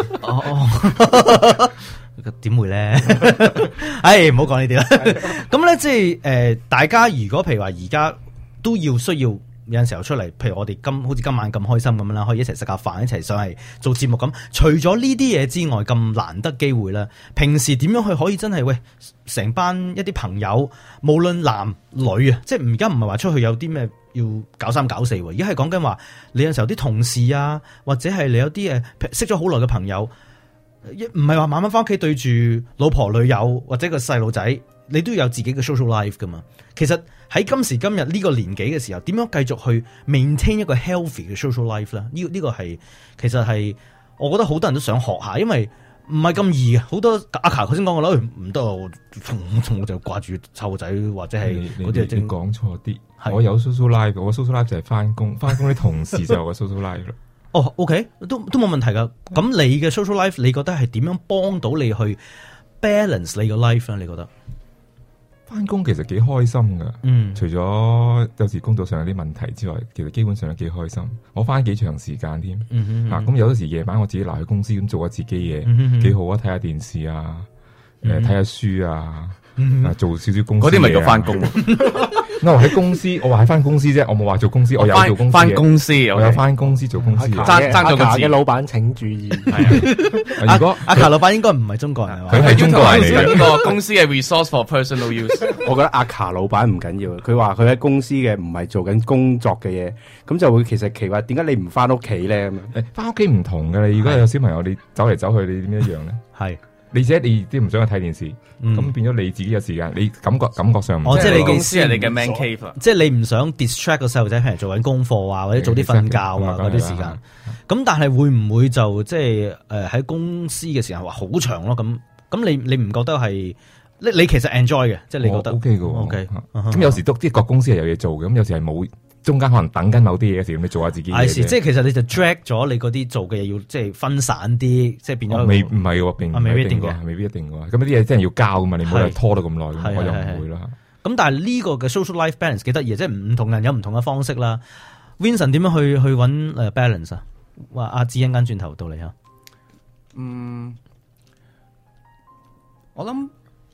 點會咧？唉，唔好講呢啲啦。咁咧，即係大家如果譬如話而家都需要有陣時候出嚟，譬如我哋好似今晚咁開心咁樣啦，可以一齊食下飯，一齊上嚟做節目咁。除咗呢啲嘢之外，咁難得機會啦，平時點樣去可以真係成班一啲朋友，無論男女啊，即係而家唔係話出去有啲咩要搞三搞四喎，而家係講緊話你有時候啲同事啊，或者係你有啲識咗好耐嘅朋友，唔係話晚晚翻屋企對住老婆女友或者個細路仔，你都要有自己嘅 social life 噶嘛。其實喺今時今日呢個年紀嘅時候，點樣繼續去 maintain 一個 healthy 嘅 social life 咧？呢個係其實係我覺得好多人都想學下，因為唔係咁易嘅。好多阿卡頭先講過啦，唔得，我就掛住湊仔或者係嗰啲。 你講錯啲，我有 social life， 我 social life 就係翻工啲同事就有個 social life 咯。 哦，OK， 都冇問題噶。咁你嘅 social life， 你覺得係點樣幫到你去 balance 你個 life 咧？你覺得？ 翻工其實幾開心噶，除咗有時工作上有啲問題之外，其實基本上都幾開心。我翻幾長時間添，咁有時夜晚我自己留喺公司咁做下自己嘢，幾好啊！睇下電視啊，睇下書啊，做少少公司。嗰啲咪叫翻工？我喺公司，我話喺翻公司啫，我冇話做公司，我有做公司。翻公司，我有翻公司做公司。 爭咗個字嘅老闆請注意。 如果阿卡老闆應該唔係中國人， 佢係中國人嚟嘅。 呢個公司嘅 resource for personal use。 我覺得阿卡老闆唔緊要，佢話佢喺公司嘅唔係做緊工作嘅嘢，咁就會其實奇怪點解你唔翻屋企咧？咁樣翻屋企唔同嘅，你如果有小朋友，你走嚟走去，你點一樣咧？ 係。 你都唔想去睇電視，咁變咗你自己有時間，你感覺上唔。 即係你公司係你嘅 man cave， 即係你唔想 distract 個細路仔，譬如做緊功課啊，或者早啲瞓覺啊嗰啲時間。咁但係會唔會就即係喺公司嘅時間話好長咯？咁你唔覺得係？你其實 enjoy 嘅，即係你覺得 OK 嘅 OK。 咁有時都即係各公司係有嘢做嘅，咁有時係冇。中間可能等緊某啲嘢嘅時候，你做下自己嘢。即係其實你就 drag 咗你嗰啲做嘅嘢，要即係分散啲，即係變咗。 未唔係喎，並未必一定嘅，未必一定嘅。咁啲嘢真係要交噶嘛，你唔好嚟拖到咁耐，我又唔會啦。 咁但係呢個嘅 social life balance 幾得意，即係唔同人有唔同嘅方式啦。Vincent 點樣去揾balance 啊？話阿志一間轉頭到你啊。 我諗。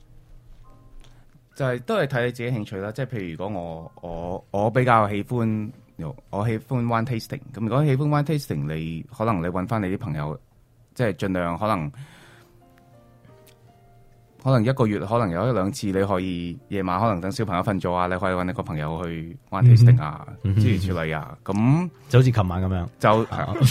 就係都係睇你自己興趣啦，即係譬如如果我比較喜歡 wine tasting， 咁如果喜歡 wine tasting， 你可能你揾翻你啲朋友，即係盡量可能一個月可能有1-2次，你可以夜晚可能等小朋友瞓咗啊，你可以揾一個朋友去 wine tasting 啊，諸如此類啊，咁就好似琴晚咁樣，就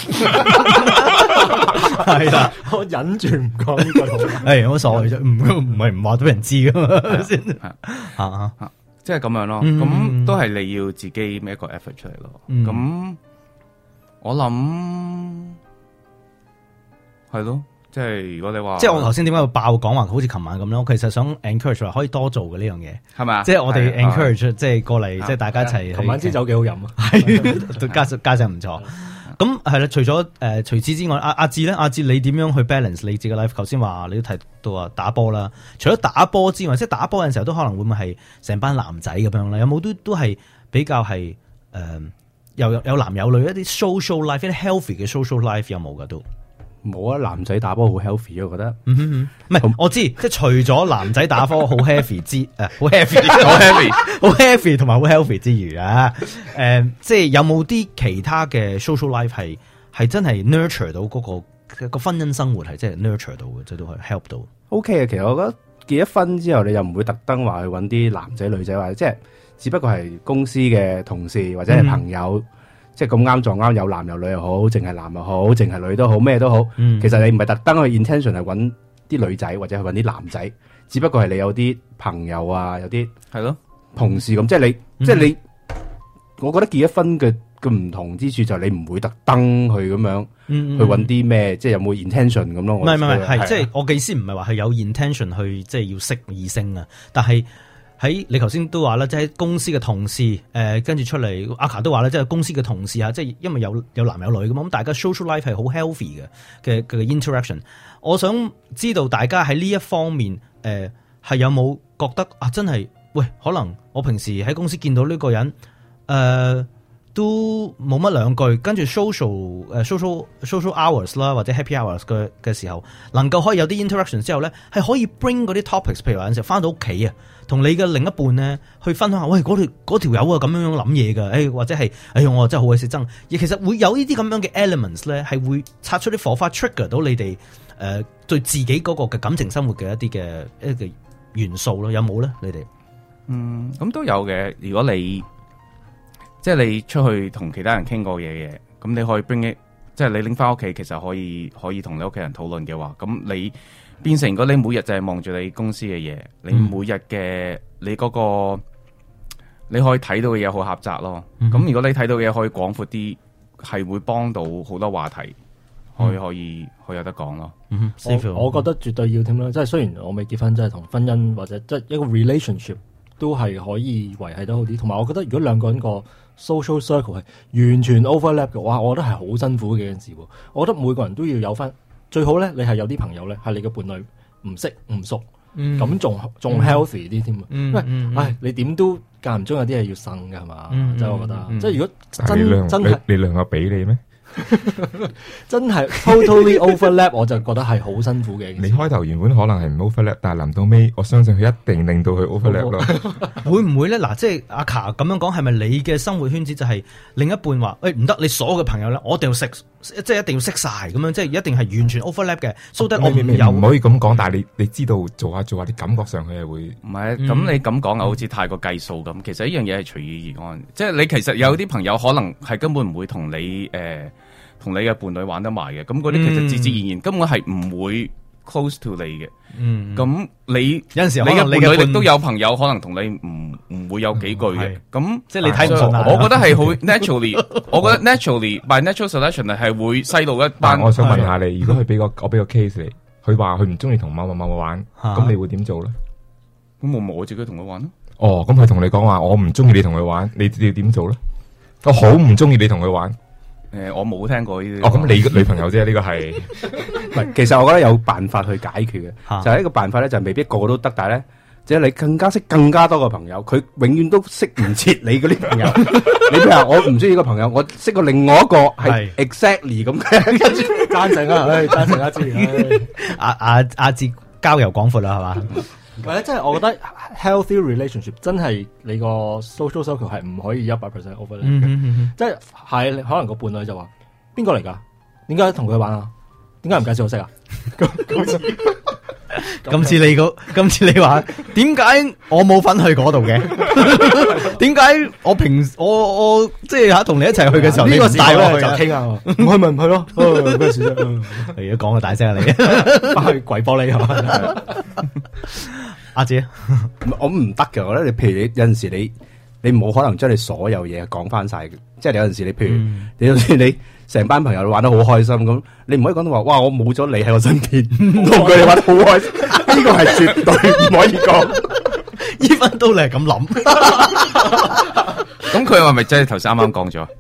係啦，我忍住唔講呢個， 冇乜所謂啫，唔係唔話俾人知噶嘛，先即係咁樣咯，咁都係你要自己孭一個 effort 出嚟咯，咁我諗係咯。即係如果你話， 即係我頭先點解會爆講話好似琴晚咁咧？我其實想 encourage 話可以多做嘅呢樣嘢， 係咪？ 即係我哋 encourage 即係過嚟，即係大家一齊。 琴晚支酒幾好飲啊， 係加上唔錯。咁係啦，除咗除此之外，阿志咧，阿志你點樣去 balance 你自己 life？頭先話你都提到話打波啦，除咗打波之外，即係打波嘅時候都可能會唔會係成班男仔咁樣咧？有冇都係比較係有男有女一啲 social life， 一啲 healthy 嘅 social life 有冇噶都？ 冇啊，男仔打波好 healthy 啊，我覺得。 唔係，我知，即係除咗男仔打波好 heavy 之，好 heavy 同埋好 healthy 之餘啊，即係有冇啲其他嘅 social life 係真係 nurture 到嗰個婚姻生活係真係 nurture 到嘅，即係都係 help 到。 OK 啊，其實我覺得結咗婚之後，你又唔會特登話去揾啲男仔女仔，或者即係只不過係公司嘅同事或者係朋友。 即係咁啱撞啱有男有女又好，淨係男又好，淨係女都好，咩都好。 嗯其實你唔係特登去 intention 係揾啲女仔或者去揾啲男仔，只不過係你有啲朋友啊，有啲係咯同事咁，即係你，即係你。我覺得結咗婚嘅唔同之處就係你唔會特登去咁樣去揾啲咩，即係有冇 intention 咁咯。 唔係，係即係我嘅意思唔係話係有 intention 去即係要識異性啊，但係喺你頭先都話啦，即係公司嘅同事跟住出嚟，阿卡都話啦，即係公司嘅同事啊，即係因為有男有女咁，大家 social life 係好 healthy 嘅 interaction。我想知道大家喺呢一方面係有冇覺得啊，真係喂，可能我平時喺公司見到呢個人。都冇乜兩句，跟住 social hours 啦，或者 happy hours 嘅時候，能夠可以有啲 interaction 之後咧，係可以 bring 嗰啲 topics，譬如話有陣時翻到屋企啊，同你嘅另一半咧去分享下，喂嗰條友啊咁樣諗嘢㗎，或者係我真係好鬼死憎，亦其實會有呢啲咁樣嘅 elements 咧，係會擦出啲火花 trigger 到你哋對自己嗰個嘅感情生活嘅一啲元素咯，有冇咧？你哋咁都有嘅，如果你即係你出去同其他人傾過嘢嘅，咁你可以 bring it，即係你拎翻屋企，其實可以同你屋企人討論嘅話，咁你變成如果你每日就係望住你公司嘅嘢，你每日嘅你嗰個你可以睇到嘅嘢好狹窄咯。咁如果你睇到嘅嘢可以廣闊啲，係會幫到好多話題，可以有得講咯。 我覺得絕對要添啦，即係雖然我未結婚，即係同婚姻或者即係一個 relationship 都係可以維繫得好啲。同埋我覺得如果兩個人個social circle 係完全 overlap 嘅話，我覺得係好辛苦嘅一件事。我覺得每個人都要有翻，最好咧你係有啲朋友咧係你嘅伴侶唔識唔熟，咁仲 healthy 啲添。因為你點都間唔中有啲係要呻㗎係嘛？即係我覺得，即係如果真係你兩個俾你咩？ 真係 totally overlap， 我就覺得係好辛苦嘅。 你開頭原本可能係唔 overlap， 但係臨到尾，我相信佢一定令到佢 overlap 咯。 會唔會咧？嗱，即係阿卡咁樣講，係咪你嘅生活圈子就係另一半話，唔得，你所有嘅朋友咧，我一定要識，即係一定要識晒咁樣，即係一定係完全 overlap 嘅。so that 我唔可以咁講，但係你知道做下啲感覺上佢係會唔係咁你咁講啊，好似太過計數咁。其實呢樣嘢係隨遇而安，即係你其實有啲朋友可能係根本唔會同你同你嘅伴侶玩得埋嘅，咁嗰啲其實自自然然根本係唔會 close to 你嘅。咁你有陣時你嘅伴侶亦都有朋友可能同你唔會有幾句嘅。咁即係你睇唔順。 我覺得係好 naturally， 我覺得 naturally by natural selection 係會篩到一班。 我想問下你，如果佢我俾個 case 你，佢話佢唔中意同某玩，咁你會點做咧？ 咁我自己同佢玩咯。 哦，咁佢同你講話，我唔中意你同佢玩，你要點做咧？我好唔中意你同佢玩。 我冇聽過呢啲。 咁你嘅女朋友啫，呢個係唔係？其實我覺得有辦法去解決嘅，就係一個辦法咧，就未必個個都得，但係咧，即係你更加識更加多個朋友，佢永遠都識唔切你嗰啲朋友。你譬如話我唔中意個朋友，我識過另外一個係 exactly 咁嘅，跟住贊成啊，贊成阿志， 阿志交友廣闊啦，係嘛？ 或者真係我覺得 healthy relationship 真係你個 social circle 係唔可以100% overlap 嘅，即係可能個伴侶就話邊個嚟㗎？點解同佢玩啊？點解唔介紹我識啊？ 今次你話點解我冇份去嗰度嘅？點解我即係同你一齊去嘅時候，呢個時候咧就傾啊？ 唔去咪唔去咯，咩事啫？ 你而家講個大聲啊！你翻去跪玻璃係嘛？ 阿姐， 我唔得嘅，我覺得你譬如你有陣時你冇可能將你所有嘢講翻晒嘅，即係你有陣時你譬如你就算你成班朋友玩得好開心咁，你唔可以講到話哇我冇咗你喺我身邊，同佢哋玩得好開心，呢個係絕對唔可以講。 依分都你係咁諗， 咁佢係咪真係頭先啱啱講咗？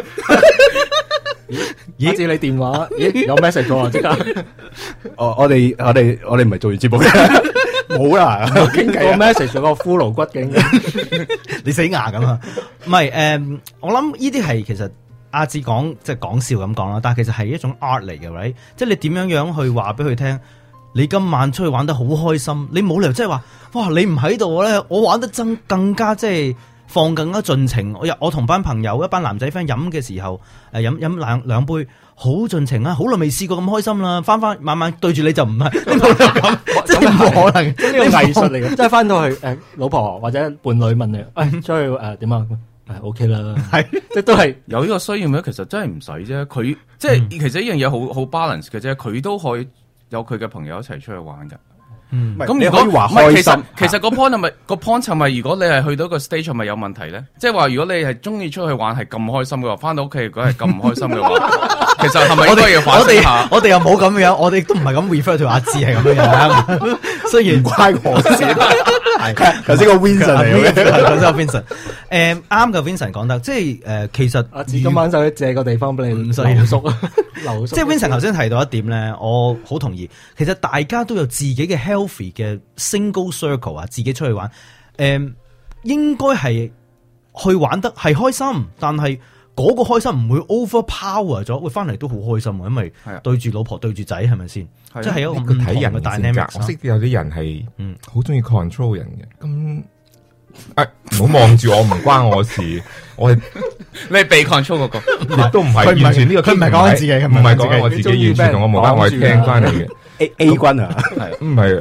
咦？知你電話咦有 message 咗啊？即刻！ 我哋唔係做完節目嘅。冇啦，傾偈個 message 個骷髏骨嘅， 你死牙咁啊！唔係我諗呢啲係其實阿志講即係講笑咁講啦，但係其實係一種 art 嚟嘅 right？ 即係你點樣去話俾佢聽，你今晚出去玩得好開心，你冇理由即係話哇你唔喺度咧，我玩得更加即係放更加盡情。我同班朋友一班男仔 friend 飲嘅時候，飲兩杯。好盡情啊！好耐未試過咁開心啦，翻晚晚對住你就唔係，你冇理由咁，即係唔可能， 呢個藝術嚟嘅。即係翻到去老婆或者伴侶問你，出去點啊？ OK 啦，係即係都係有呢個需要咩？其實真係唔使啫。佢即係其實呢樣嘢好 balance 嘅啫。佢都可以有佢嘅朋友一齊出去玩㗎。咁如果話開心，其實個 point 係咪？如果你係去到個 stage 係咪有問題咧？即係話如果你係中意出去玩係咁開心嘅話，翻到屋企如果係咁唔開心嘅話，其實係咪應該要反省下？ 我哋又冇咁樣，我哋都唔係咁 refer to 阿志係咁樣。雖然唔關我事，係頭先個 Vincent 嚟嘅， 頭先個 Vincent。啱嘅 Vincent 講得，即係其實阿志今晚就借個地方俾你留宿啊，留宿。 即係 Vincent 頭先提到一點咧，我好同意。其實大家都有自己嘅 healthy 嘅 single circle 啊，自己出去玩，應該係去玩得係開心，但係嗰個開心唔會 overpower 咗，會翻嚟都好開心，因為對住老婆對住仔係咪先？即係一個唔同睇人嘅性格。我識有啲人係好中意 control 人嘅，咁唔好望住我，唔關我事，我係你係被 control 嗰個， 亦都唔係完全呢個， 佢唔係講緊自己，唔係講緊我自己，完全同我無關，我係聽翻嚟嘅。 A 君啊， 係唔係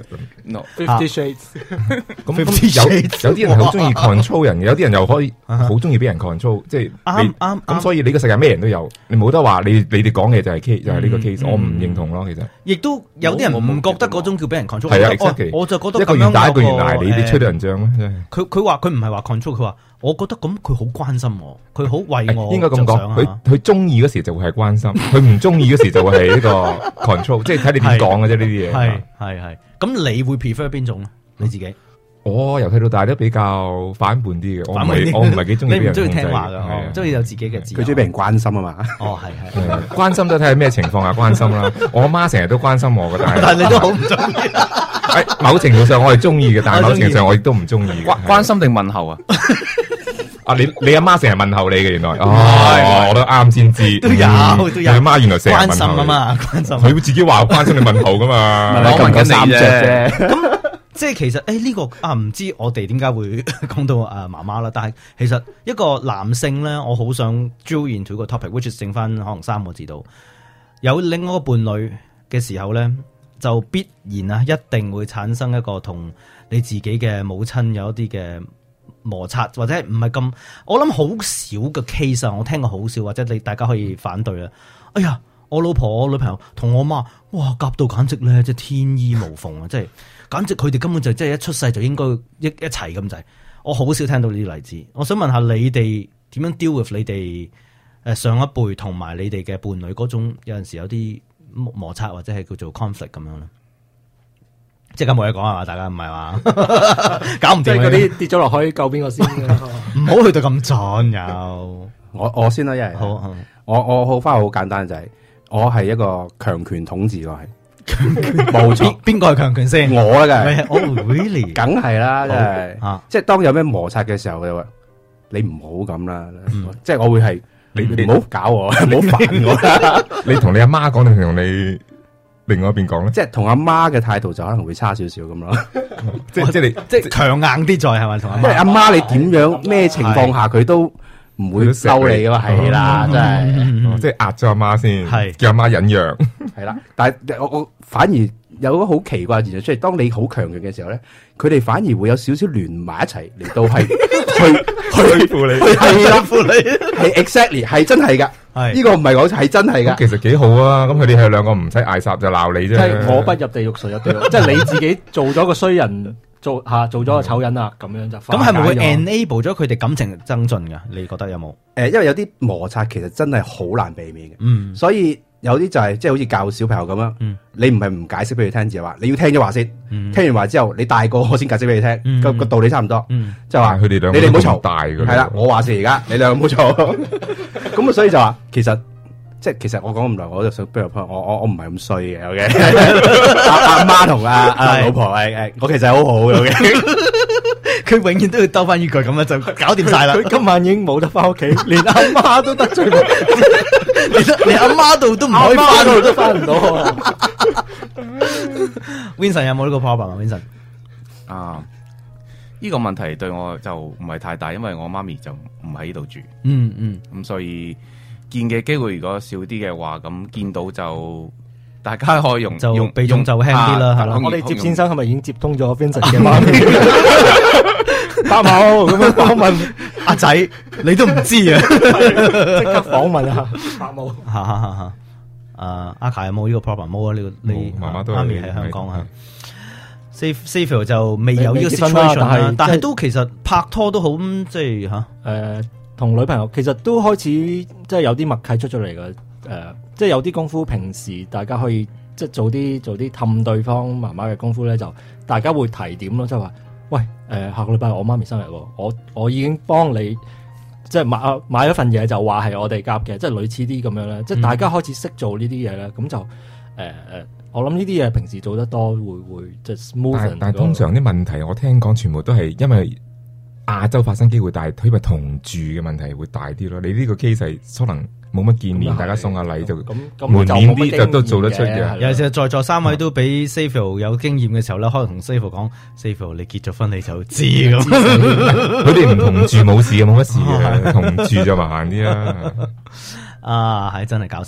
？50 Shades 咁有啲人好中意 control 人嘅，有啲人又可以好中意俾人 control，即係啱咁，所以你個世界咩人都有，你冇得話你哋講嘅就係 case 就係呢個 case，我唔認同咯，其實。 亦都有啲人唔覺得嗰種叫俾人 control， 係啊， 我就覺得一個願打一個願挨，你吹到人脹咩？ 佢話佢唔係話 control，佢話我覺得咁佢好關心我，佢好為我應該咁講，佢中意嗰時就會係關心，佢唔中意嗰時就會係呢個 control，即係睇你點講嘅啫呢啲嘢。 係，咁你會 prefer 邊種咧？你自己？ 我由細到大都比較反叛啲嘅，我唔係幾中意俾人控制。 你唔中意聽話㗎，中意有自己嘅自由。 佢中意俾人關心啊嘛。 哦，係。 關心都睇下咩情況下關心啦。我阿媽成日都關心我嘅， 但係你都好唔中意。 某程度上我係中意嘅，但係某程度上我亦都唔中意。 關心定問候啊？ 你阿媽成日問候你嘅，原來我都啱先知， 都有。你阿媽原來成日關心啊嘛，關心。 佢會自己話關心你問候噶嘛？ 我問緊你啫。 咁即係其實呢個唔知我哋點解會講到媽媽啦？但係其實一個男性咧，我好想 drill into 個 topic，which is 剩翻可能3個字度，有另外一個伴侶嘅時候咧，就必然一定會產生一個同你自己嘅母親有一啲嘅摩擦，或者唔係咁，我諗好少嘅 case 啊，我聽過好少，或者大家可以反對啊。哎呀，我老婆我女朋友同我媽，哇，夾到簡直咧，即係天衣無縫啊！即係簡直佢哋根本就即係一出世就應該一齊咁滯。我好少聽到呢啲例子。我想問下你哋點樣 deal with 你哋上一輩同埋你哋嘅伴侶嗰種有陣時有啲摩擦或者係叫做 conflict 咁樣咧？即係冇嘢講係嘛？大家唔係話搞唔掂嗰啲跌咗落去救邊個先？ 唔好去到咁盡又。 我先啦，因為好我好翻好簡單，就係我係一個強權統治，我係強權冇錯。 邊個係強權先？ 我啦，梗係。 Oh really？ 梗係啦，真係。即係當有咩摩擦嘅時候，就話你唔好咁啦。即係我會係你唔好搞我，唔好煩我啦。 你同你阿媽講定同你另外一邊講咧？ 即係同阿媽嘅態度就可能會差少少咁咯。 即係你即係強硬啲，再係咪同阿媽？ 因為阿媽你點樣咩情況下佢都唔會收你噶嘛，係啦，真係， 即係壓咗阿媽先，叫阿媽忍讓， 係啦。但係我反而有個好奇怪嘅現象出嚟，當你好強勁嘅時候咧，佢哋反而會有少少聯埋一齊嚟到係去負你， 係啦，負你，係 exactly 係真係噶，呢個唔係講係真係噶。 其實幾好啊，咁佢哋係兩個唔使嗌霎就鬧你啫。 即係我不入地獄誰入地獄，即係你自己做咗個衰人。做咗個醜人啦，咁樣就咁係咪會 enable 咗佢哋感情增進噶？你覺得有冇？ 因為有啲摩擦其實真係好難避免嘅，所以有啲就係即係好似教小朋友咁樣，你唔係唔解釋俾佢聽，就係話你要聽咗話先，聽完話之後你大個我先解釋俾你聽，個道理差唔多，就話佢哋兩你哋唔好嘈， 大係啦，我話事而家，你兩個唔好嘈，咁啊，所以就話其實。即係其實我講咁耐，我就想俾我唔係咁衰嘅，OK。阿媽同阿老婆我其實好好嘅，OK。 佢永遠都要兜翻呢句咁樣就搞掂晒啦。 佢今晚已經冇得翻屋企，連阿媽都得罪， 連阿媽度都唔可以翻， 度都翻唔到。 Vincent 有冇呢個 problem 啊 ？Vincent 呢個問題對我就唔係太大，因為我媽咪就唔喺呢度住。咁所以。見嘅機會如果少啲嘅話，咁見到就大家可以用就避重就輕啲啦，係啦。 我哋接先生係咪已經接通咗 Vincent 嘅媽咪？八某咁樣訪問阿仔，你都唔知啊！ 即刻訪問下八某。 阿卡有冇呢個 problem？ 冇啊，你媽咪喺香港啊。Xavier 就未有呢個 situation， 但係都其實拍拖都好，即係吓同女朋友其實都開始即係有啲默契出咗嚟嘅。即係有啲功夫，平時大家可以即係做啲氹對方媽媽嘅功夫咧，就大家會提點咯，即係話喂下個禮拜我媽咪生日喎，我已經幫你即係買咗份嘢，就話係我哋夾嘅，即係類似啲咁樣咧，即係大家開始識做呢啲嘢咧，咁就我諗呢啲嘢平時做得多會即係 smooth。 但係通常啲問題我聽講全部都係因為亞洲發生機會大，佢咪同住嘅問題會大啲咯。你呢個 case 可能冇乜見面，大家送下禮就門面啲就都做得出嘅。 有時在座三位都俾 Xavier 有經驗嘅時候咧，可能同 Xavier 講 ，Xavier 你結咗婚你就知咁。 佢哋唔同住冇事嘅，冇乜事嘅，同住就麻煩啲啦。 係真係搞笑。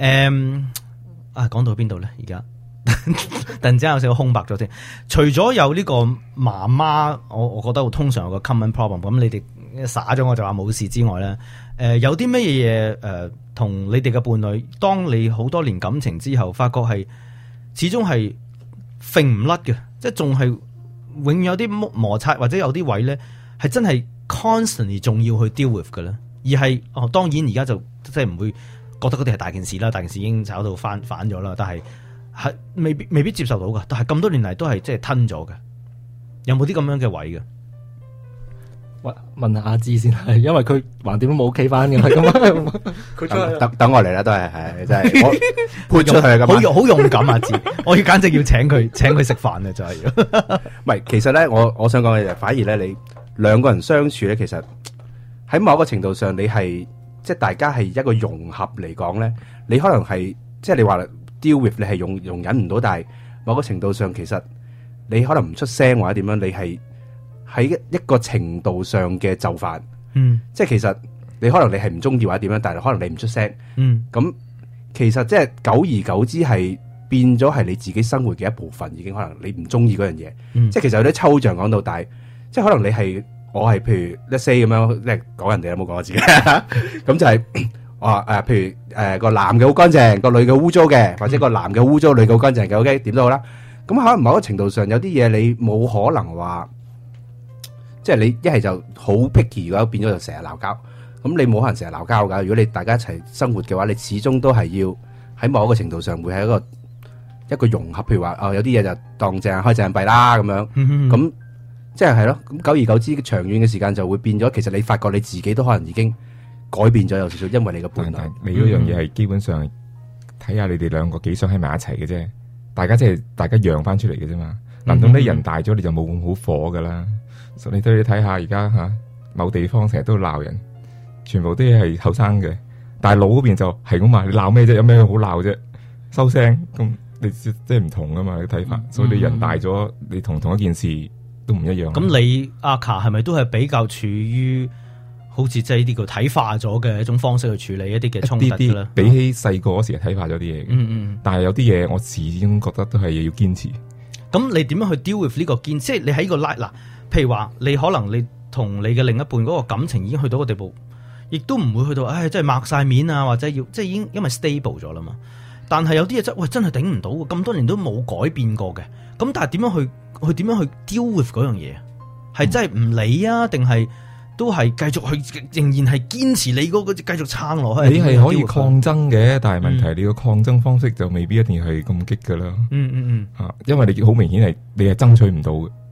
講到邊度咧？而家突然之間有少少空白咗先。除咗有呢個媽媽，我覺得通常有個 common problem。咁你哋灑咗我就話冇事之外咧，有啲乜嘢同你哋嘅伴侶，當你好多年感情之後，發覺係始終係揈唔甩嘅，即係仲係永遠有啲摩擦，或者有啲位咧係真係 constantly 仲要去 deal with 嘅咧，而係當然而家就即係唔會覺得嗰啲係大件事啦，大件事已經炒到反咗啦，但係未必接受到噶，但係咁多年嚟都係即係吞咗嘅，有冇啲咁樣嘅位嘅？ 問下阿芝先，係因為佢橫掂都冇企翻嘅，咁佢等我嚟啦，都係真係我潑出去咁， 好勇敢阿芝，我要簡直要請佢食飯啊！就係， 唔係其實咧，我想講嘅就反而咧，你兩個人相處咧，其實喺某一個程度上，你係即係大家係一個融合嚟講咧，你可能係即係你話 deal with 你係容忍唔到，但係某個程度上，其實你可能唔出聲或者點樣，你係喺一個程度上嘅就範，即係其實你可能你係唔中意或者點樣，但係可能你唔出聲，咁其實即係久而久之係變咗係你自己生活嘅一部分，已經可能你唔中意嗰樣嘢，即係其實有啲抽象講到，但係即係可能你係我係譬如 let's say 咁樣，即係講人哋有冇講我自己，咁就係譬如個男嘅好乾淨，個女嘅污糟嘅，或者個男嘅污糟，女嘅好乾淨嘅 ，OK 點都好啦。咁可能某個程度上有啲嘢你冇可能話。即係你一係就好 picky 嘅話，變咗就成日鬧交。咁你冇可能成日鬧交噶。如果你大家一齊生活嘅話，你始終都係要喺某一個程度上會係一個融合。譬如話有啲嘢就當正開正閉啦咁樣。咁即係咯。咁久而久之，長遠嘅時間就會變咗。其實你發覺你自己都可能已經改變咗有少少，因為你嘅伴侶。 你嗰樣嘢係基本上睇下你哋兩個幾想喺埋一齊嘅啫。大家即係大家讓翻出嚟嘅啫嘛。難道啲人大咗你就冇咁好火噶啦？你都要睇下而家某地方成日都鬧人，全部都係後生嘅，但係老嗰邊就係咁話，你鬧咩啫？有咩好鬧啫？收聲咁，你即係唔同噶嘛？你睇法，所以你人大咗，你同一件事都唔一樣。 咁你阿卡係咪都係比較處於好似即係呢個睇化咗嘅一種方式去處理一啲嘅衝突咧？ 比起細個嗰時睇化咗啲嘢，但係有啲嘢我始終覺得都係要堅持。 咁你點樣去 deal with 呢個堅？即係你喺個拉嗱。譬如話，你可能你同你嘅另一半嗰個感情已經去到個地步，亦都唔會去到，即係擘晒面啊，或者要即係已經因為 stable 咗啦嘛。但係有啲嘢真係頂唔到，咁多年都冇改變過嘅。咁但係點樣去 deal with 嗰樣嘢？係真係唔理啊，定係都係繼續去，仍然係堅持你嗰個繼續撐落去？ 你係可以抗爭嘅，但係問題你個抗爭方式就未必一定係咁激噶啦。因為你好明顯係你係爭取唔到嘅。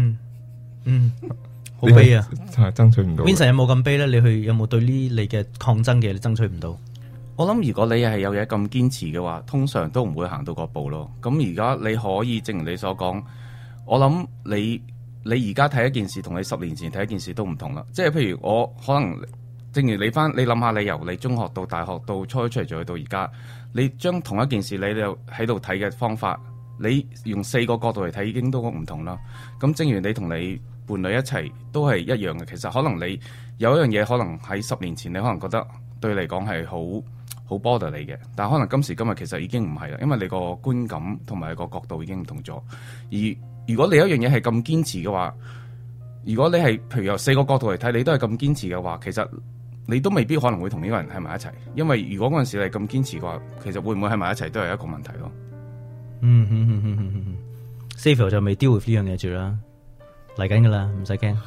好悲啊！ 爭取唔到。 Vincent 有冇咁悲咧？你有冇對呢你嘅抗爭嘅你爭取唔到？ 我諗如果你係有嘢咁堅持嘅話，通常都唔會行到嗰步咯。咁而家你可以正如你所講，我諗你而家睇一件事同你10年前睇一件事都唔同啦。即係譬如我可能正如你諗下，你由你中學到大學到初出嚟做到而家，你將同一件事你就喺度睇嘅方法，你用4個角度嚟睇已經都唔同啦。咁正如你同你伴侶一齊都係一樣嘅，其實可能你有一樣嘢，可能喺10年前你可能覺得對你嚟講係好 border 你嘅，但係可能今時今日其實已經唔係啦，因為你個觀感同埋個角度已經唔同咗。而如果你有一樣嘢係咁堅持嘅話，如果你係譬如由4個角度嚟睇，你都係咁堅持嘅話，其實你都未必可能會同呢個人喺埋一齊。因為如果嗰陣時你咁堅持嘅話，其實會唔會喺埋一齊都係一個問題咯。 Xavier 就未 deal with 呢樣嘢住啦，嚟緊噶啦，唔使驚。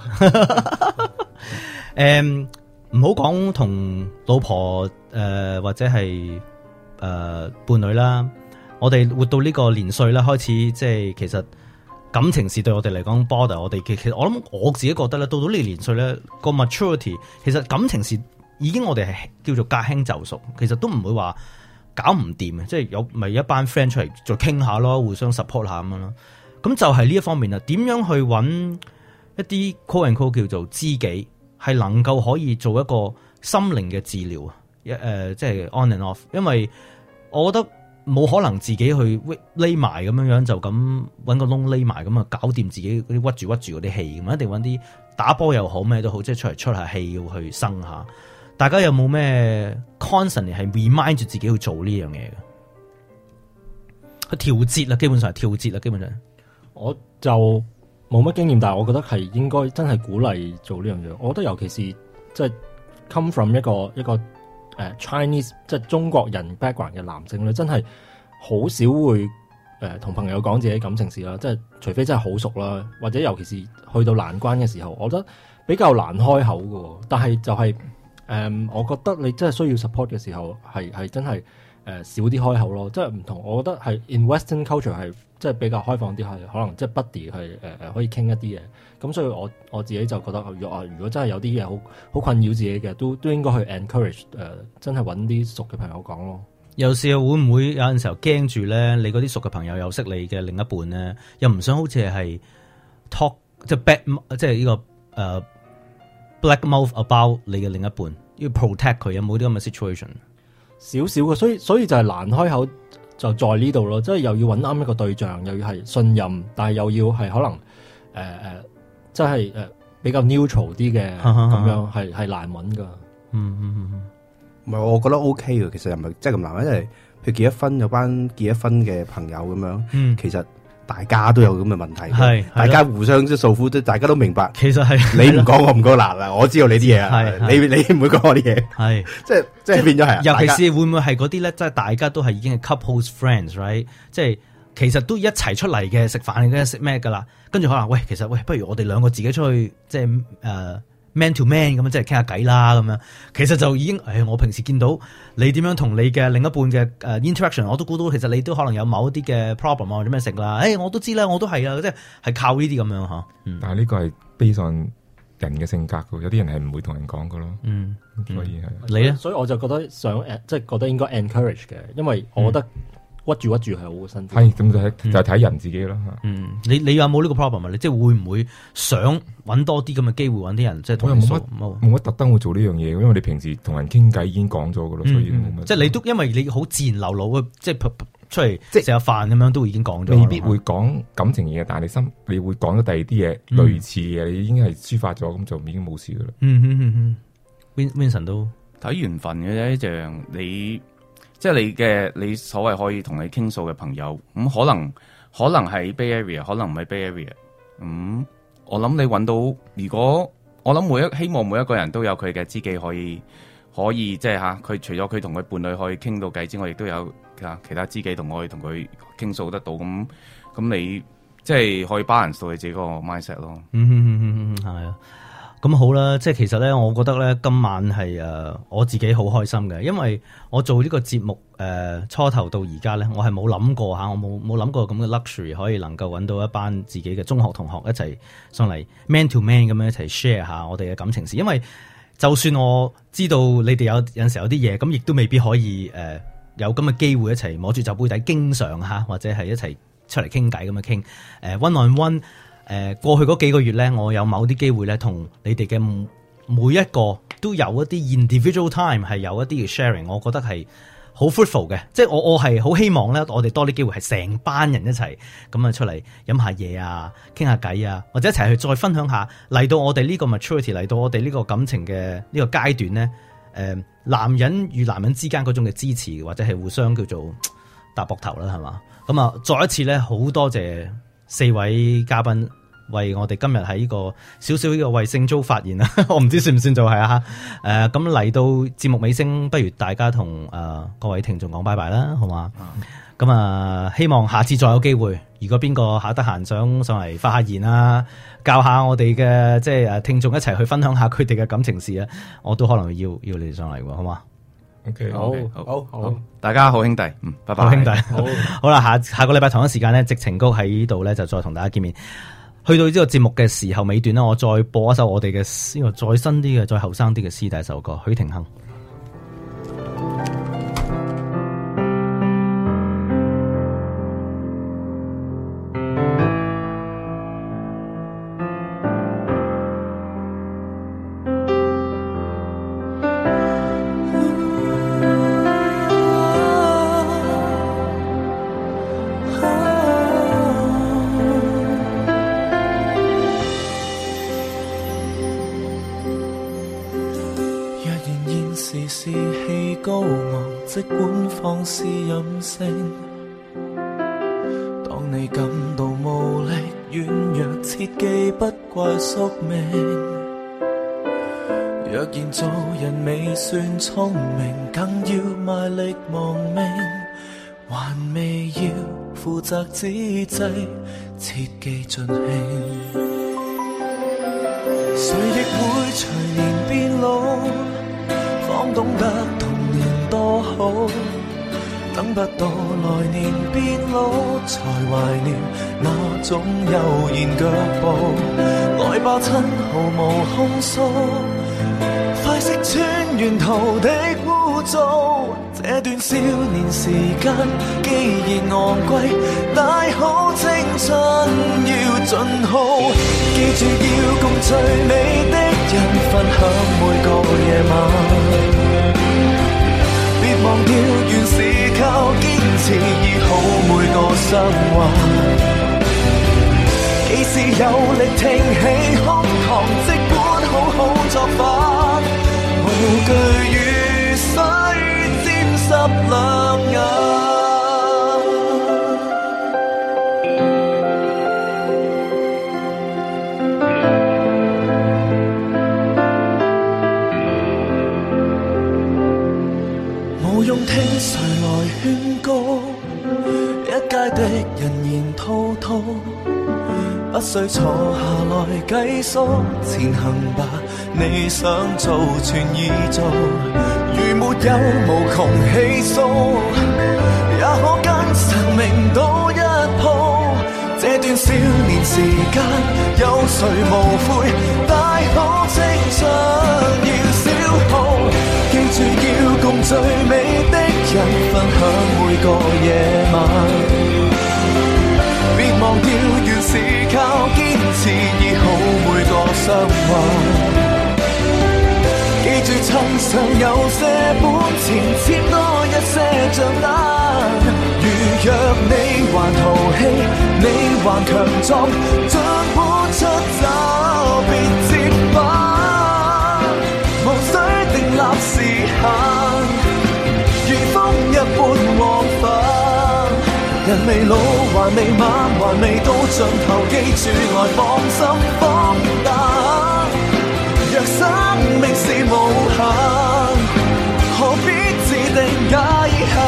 唔好講同老婆或者係伴侶啦，我哋活到呢個年歲啦，開始即係其實感情事對我哋嚟講 border， 我哋其實我諗我自己覺得咧，到呢個年歲咧個 maturity， 其實感情事已經我哋係叫做駕輕就熟，其實都唔會話搞唔掂嘅，即係有咪一班 friend 出嚟再傾下咯，互相 support 下咁樣咯。咁就係呢一方面啦，點樣去揾一啲 call and call 叫做知己，係能夠可以做一個心靈嘅治療啊，即係 on and off， 因為我覺得冇可能自己去匿埋咁樣就咁揾個窿匿埋咁啊，搞掂自己嗰啲屈住嗰啲氣咁，一定揾啲打波又好咩都好，即係出嚟出下氣要去生下。大家有冇咩 constantly 係 remind 住自己去做呢樣嘢嘅？去調節啦，基本上係調節啦，基本上。 我就冇乜經驗，但係我覺得係應該真係鼓勵做呢樣嘢。我覺得尤其是即係 come from 一個Chinese 即係中國人 background 嘅男性咧，真係好少會同朋友講自己感情事啦。即係除非真係好熟啦，或者尤其是去到難關嘅時候，我覺得比較難開口嘅。但係就係我覺得你真係需要 support 嘅時候，係真係少啲開口咯。即係唔同，我覺得係 in Western culture 係。即係比較開放啲，係可能即係 buddy 係可以傾一啲嘢，咁所以我自己就覺得，如果真係有啲嘢好困擾自己嘅，都應該去 encourage 真係揾啲熟嘅朋友講咯。 有時候會唔會有陣時候驚住咧？你嗰啲熟嘅朋友又識你嘅另一半咧，又唔想好似係 talk 即係 bad 即係呢個black mouth about 你嘅另一半，要 protect 佢，有冇啲咁嘅 situation？ 少少嘅，所以就係難開口。就在呢度咯，即係又要揾啱一個對象，又要係信任，但係又要係可能即係比較 neutral 啲嘅咁樣，係難揾噶。 唔係，我覺得 OK 嘅，其實又唔係真係咁難，因為佢結咗婚有班結咗婚嘅朋友咁樣，其實大家都有咁嘅問題，大家互相即係訴苦，大家都明白。 其實係你唔講我唔講嗱，我知道你啲嘢啊，你唔會講我啲嘢， 係即係變咗係。 尤其是會唔會係嗰啲咧，即係大家都係已經係 couples friends，right？ 即係其實都一齊出嚟嘅食飯嘅食咩噶啦，跟住可能其實不如我哋兩個自己出去，即係man to man 咁樣，即係傾下偈啦咁樣。其實就已經，我平時見到你點樣同你嘅另一半嘅interaction， 我都估到其實你都可能有某一啲嘅 problem 啊或者咩食啦。我都知啦，我都係啊，即係靠呢啲咁樣嚇。 但係呢個係 based on人嘅性格嘅，有啲人係唔會同人講嘅咯。所以係你咧， 所以我就覺得想即係覺得應該 encourage 嘅，因為我覺得屈住係好辛苦。 係咁就係睇人自己啦。 你有冇呢個 problem 啊？你即係會唔會想揾多啲咁嘅機會揾啲人即係同你數？ 冇乜特登會做呢樣嘢，因為你平時同人傾偈已經講咗嘅咯，所以冇乜。 即係你都因為你好自然流露嘅，即係出嚟即係食下飯咁樣都已經講咗。 未必會講感情嘢，但係你會講咗第二啲嘢，類似嘅你已經係抒發咗，咁就已經冇事嘅啦。 Vincent 都睇緣分嘅啫，一樣你。即係你所謂可以同你傾訴嘅朋友，可能係 Bay Area， 可能唔係 Bay Area。我諗你揾到，如果我諗希望每一個人都有佢嘅知己可以即係佢除咗佢同佢伴侶可以傾到偈之外，亦都有其他知己同我可以同佢傾訴得到。咁你即係可以 balance 到你自己個 mindset 咯。 係啊。咁好啦，即係其實咧，我覺得咧今晚係我自己好開心嘅，因為我做呢個節目初頭到而家咧，我係冇諗過我冇諗過咁嘅 luxury 可以能夠揾到一班自己嘅中學同學一齊上嚟 man to man 咁樣一齊 share 下我哋嘅感情事。因為就算我知道你哋有陣時有啲嘢，咁亦都未必可以有咁嘅機會一齊摸住酒杯底，經常或者係一齊出嚟傾偈咁樣傾one on one。過去嗰幾個月咧，我有某啲機會咧，同你哋嘅每一個都有一啲 individual time 係有一啲嘅 sharing， 我覺得係好 fruitful 嘅。即係我係好希望咧，我哋多啲機會係成班人一齊咁啊出嚟飲下嘢啊，傾下偈啊，或者一齊去再分享下嚟到我哋呢個 maturity， 嚟到我哋呢個感情嘅呢個階段咧， 男人與男人之間嗰種嘅支持，或者係互相叫做搭膊頭啦，係嘛？咁啊，再一次咧，好多謝4位嘉賓為我哋今日喺呢個少少呢個為性租發言啊，我唔知算唔算做係啊？咁嚟到節目尾聲，不如大家同各位聽眾講拜拜啦，好嘛？咁啊，希望下次再有機會，如果邊個得閒想上嚟發下言啊，教下我哋嘅即係聽眾一齊去分享下佢哋嘅感情事啊，我都可能要你哋上嚟喎，好嘛？OK， 好，大家好兄弟，拜拜， 好兄弟，好啦，下個禮拜同一時間咧，矽情谷喺呢度咧就再同大家見面。去到呢個節目嘅時候尾段咧，我再播一首我哋嘅呢個再新啲嘅、再後生啲嘅師弟首歌，許廷鏗。 即管放肆任性，當你感到無力軟弱，切記不怪宿命。若然做人未算聰明，更要賣力亡命，還未要負責之際，切記盡興。誰亦會隨年變老，方懂得童年多好，等不到來年變老，才懷念那種悠然腳步。來吧親，毫無控訴，快識穿沿途的污糟。這段少年時間既然昂貴，大好青春要盡耗。記住要共最美的人分享每個夜晚，別忘掉原是靠堅持醫好每個傷患。幾時有力挺起胸膛，即管好好作反，無懼雨水沾濕兩眼。無用聽誰來勸告，一街的人言滔滔，不需坐下來計數，前行吧，你想做全已做。如沒有無窮氣數，也可跟生命賭一鋪。這段少年時間，有誰無悔？大好青春要消耗。記住要共最美的人分享每個夜晚，別忘掉原是靠堅持醫好每個傷患。記住趁尚有些本錢，簽多一些賬單。如若你還淘氣，你還強壯，盡管出走別折返，無需定立時限，如風一般往返。人未老還未晚，還未到盡頭，記住來放心放膽。若生命是無限，何必自定界限？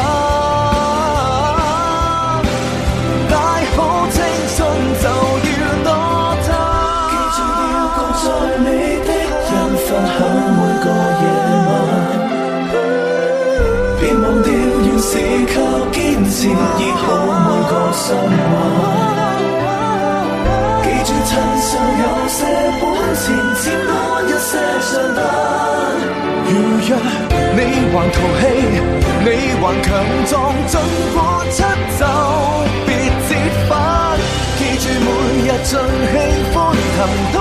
大好青春就要多貪。記住要共最美的人分享每個夜晚，別忘掉原是靠堅持醫好每個傷患。記住趁尚有些本錢，簽多一些賬單。如若你還淘氣，你還強壯，盡管出走別折返。記住每日盡興歡騰。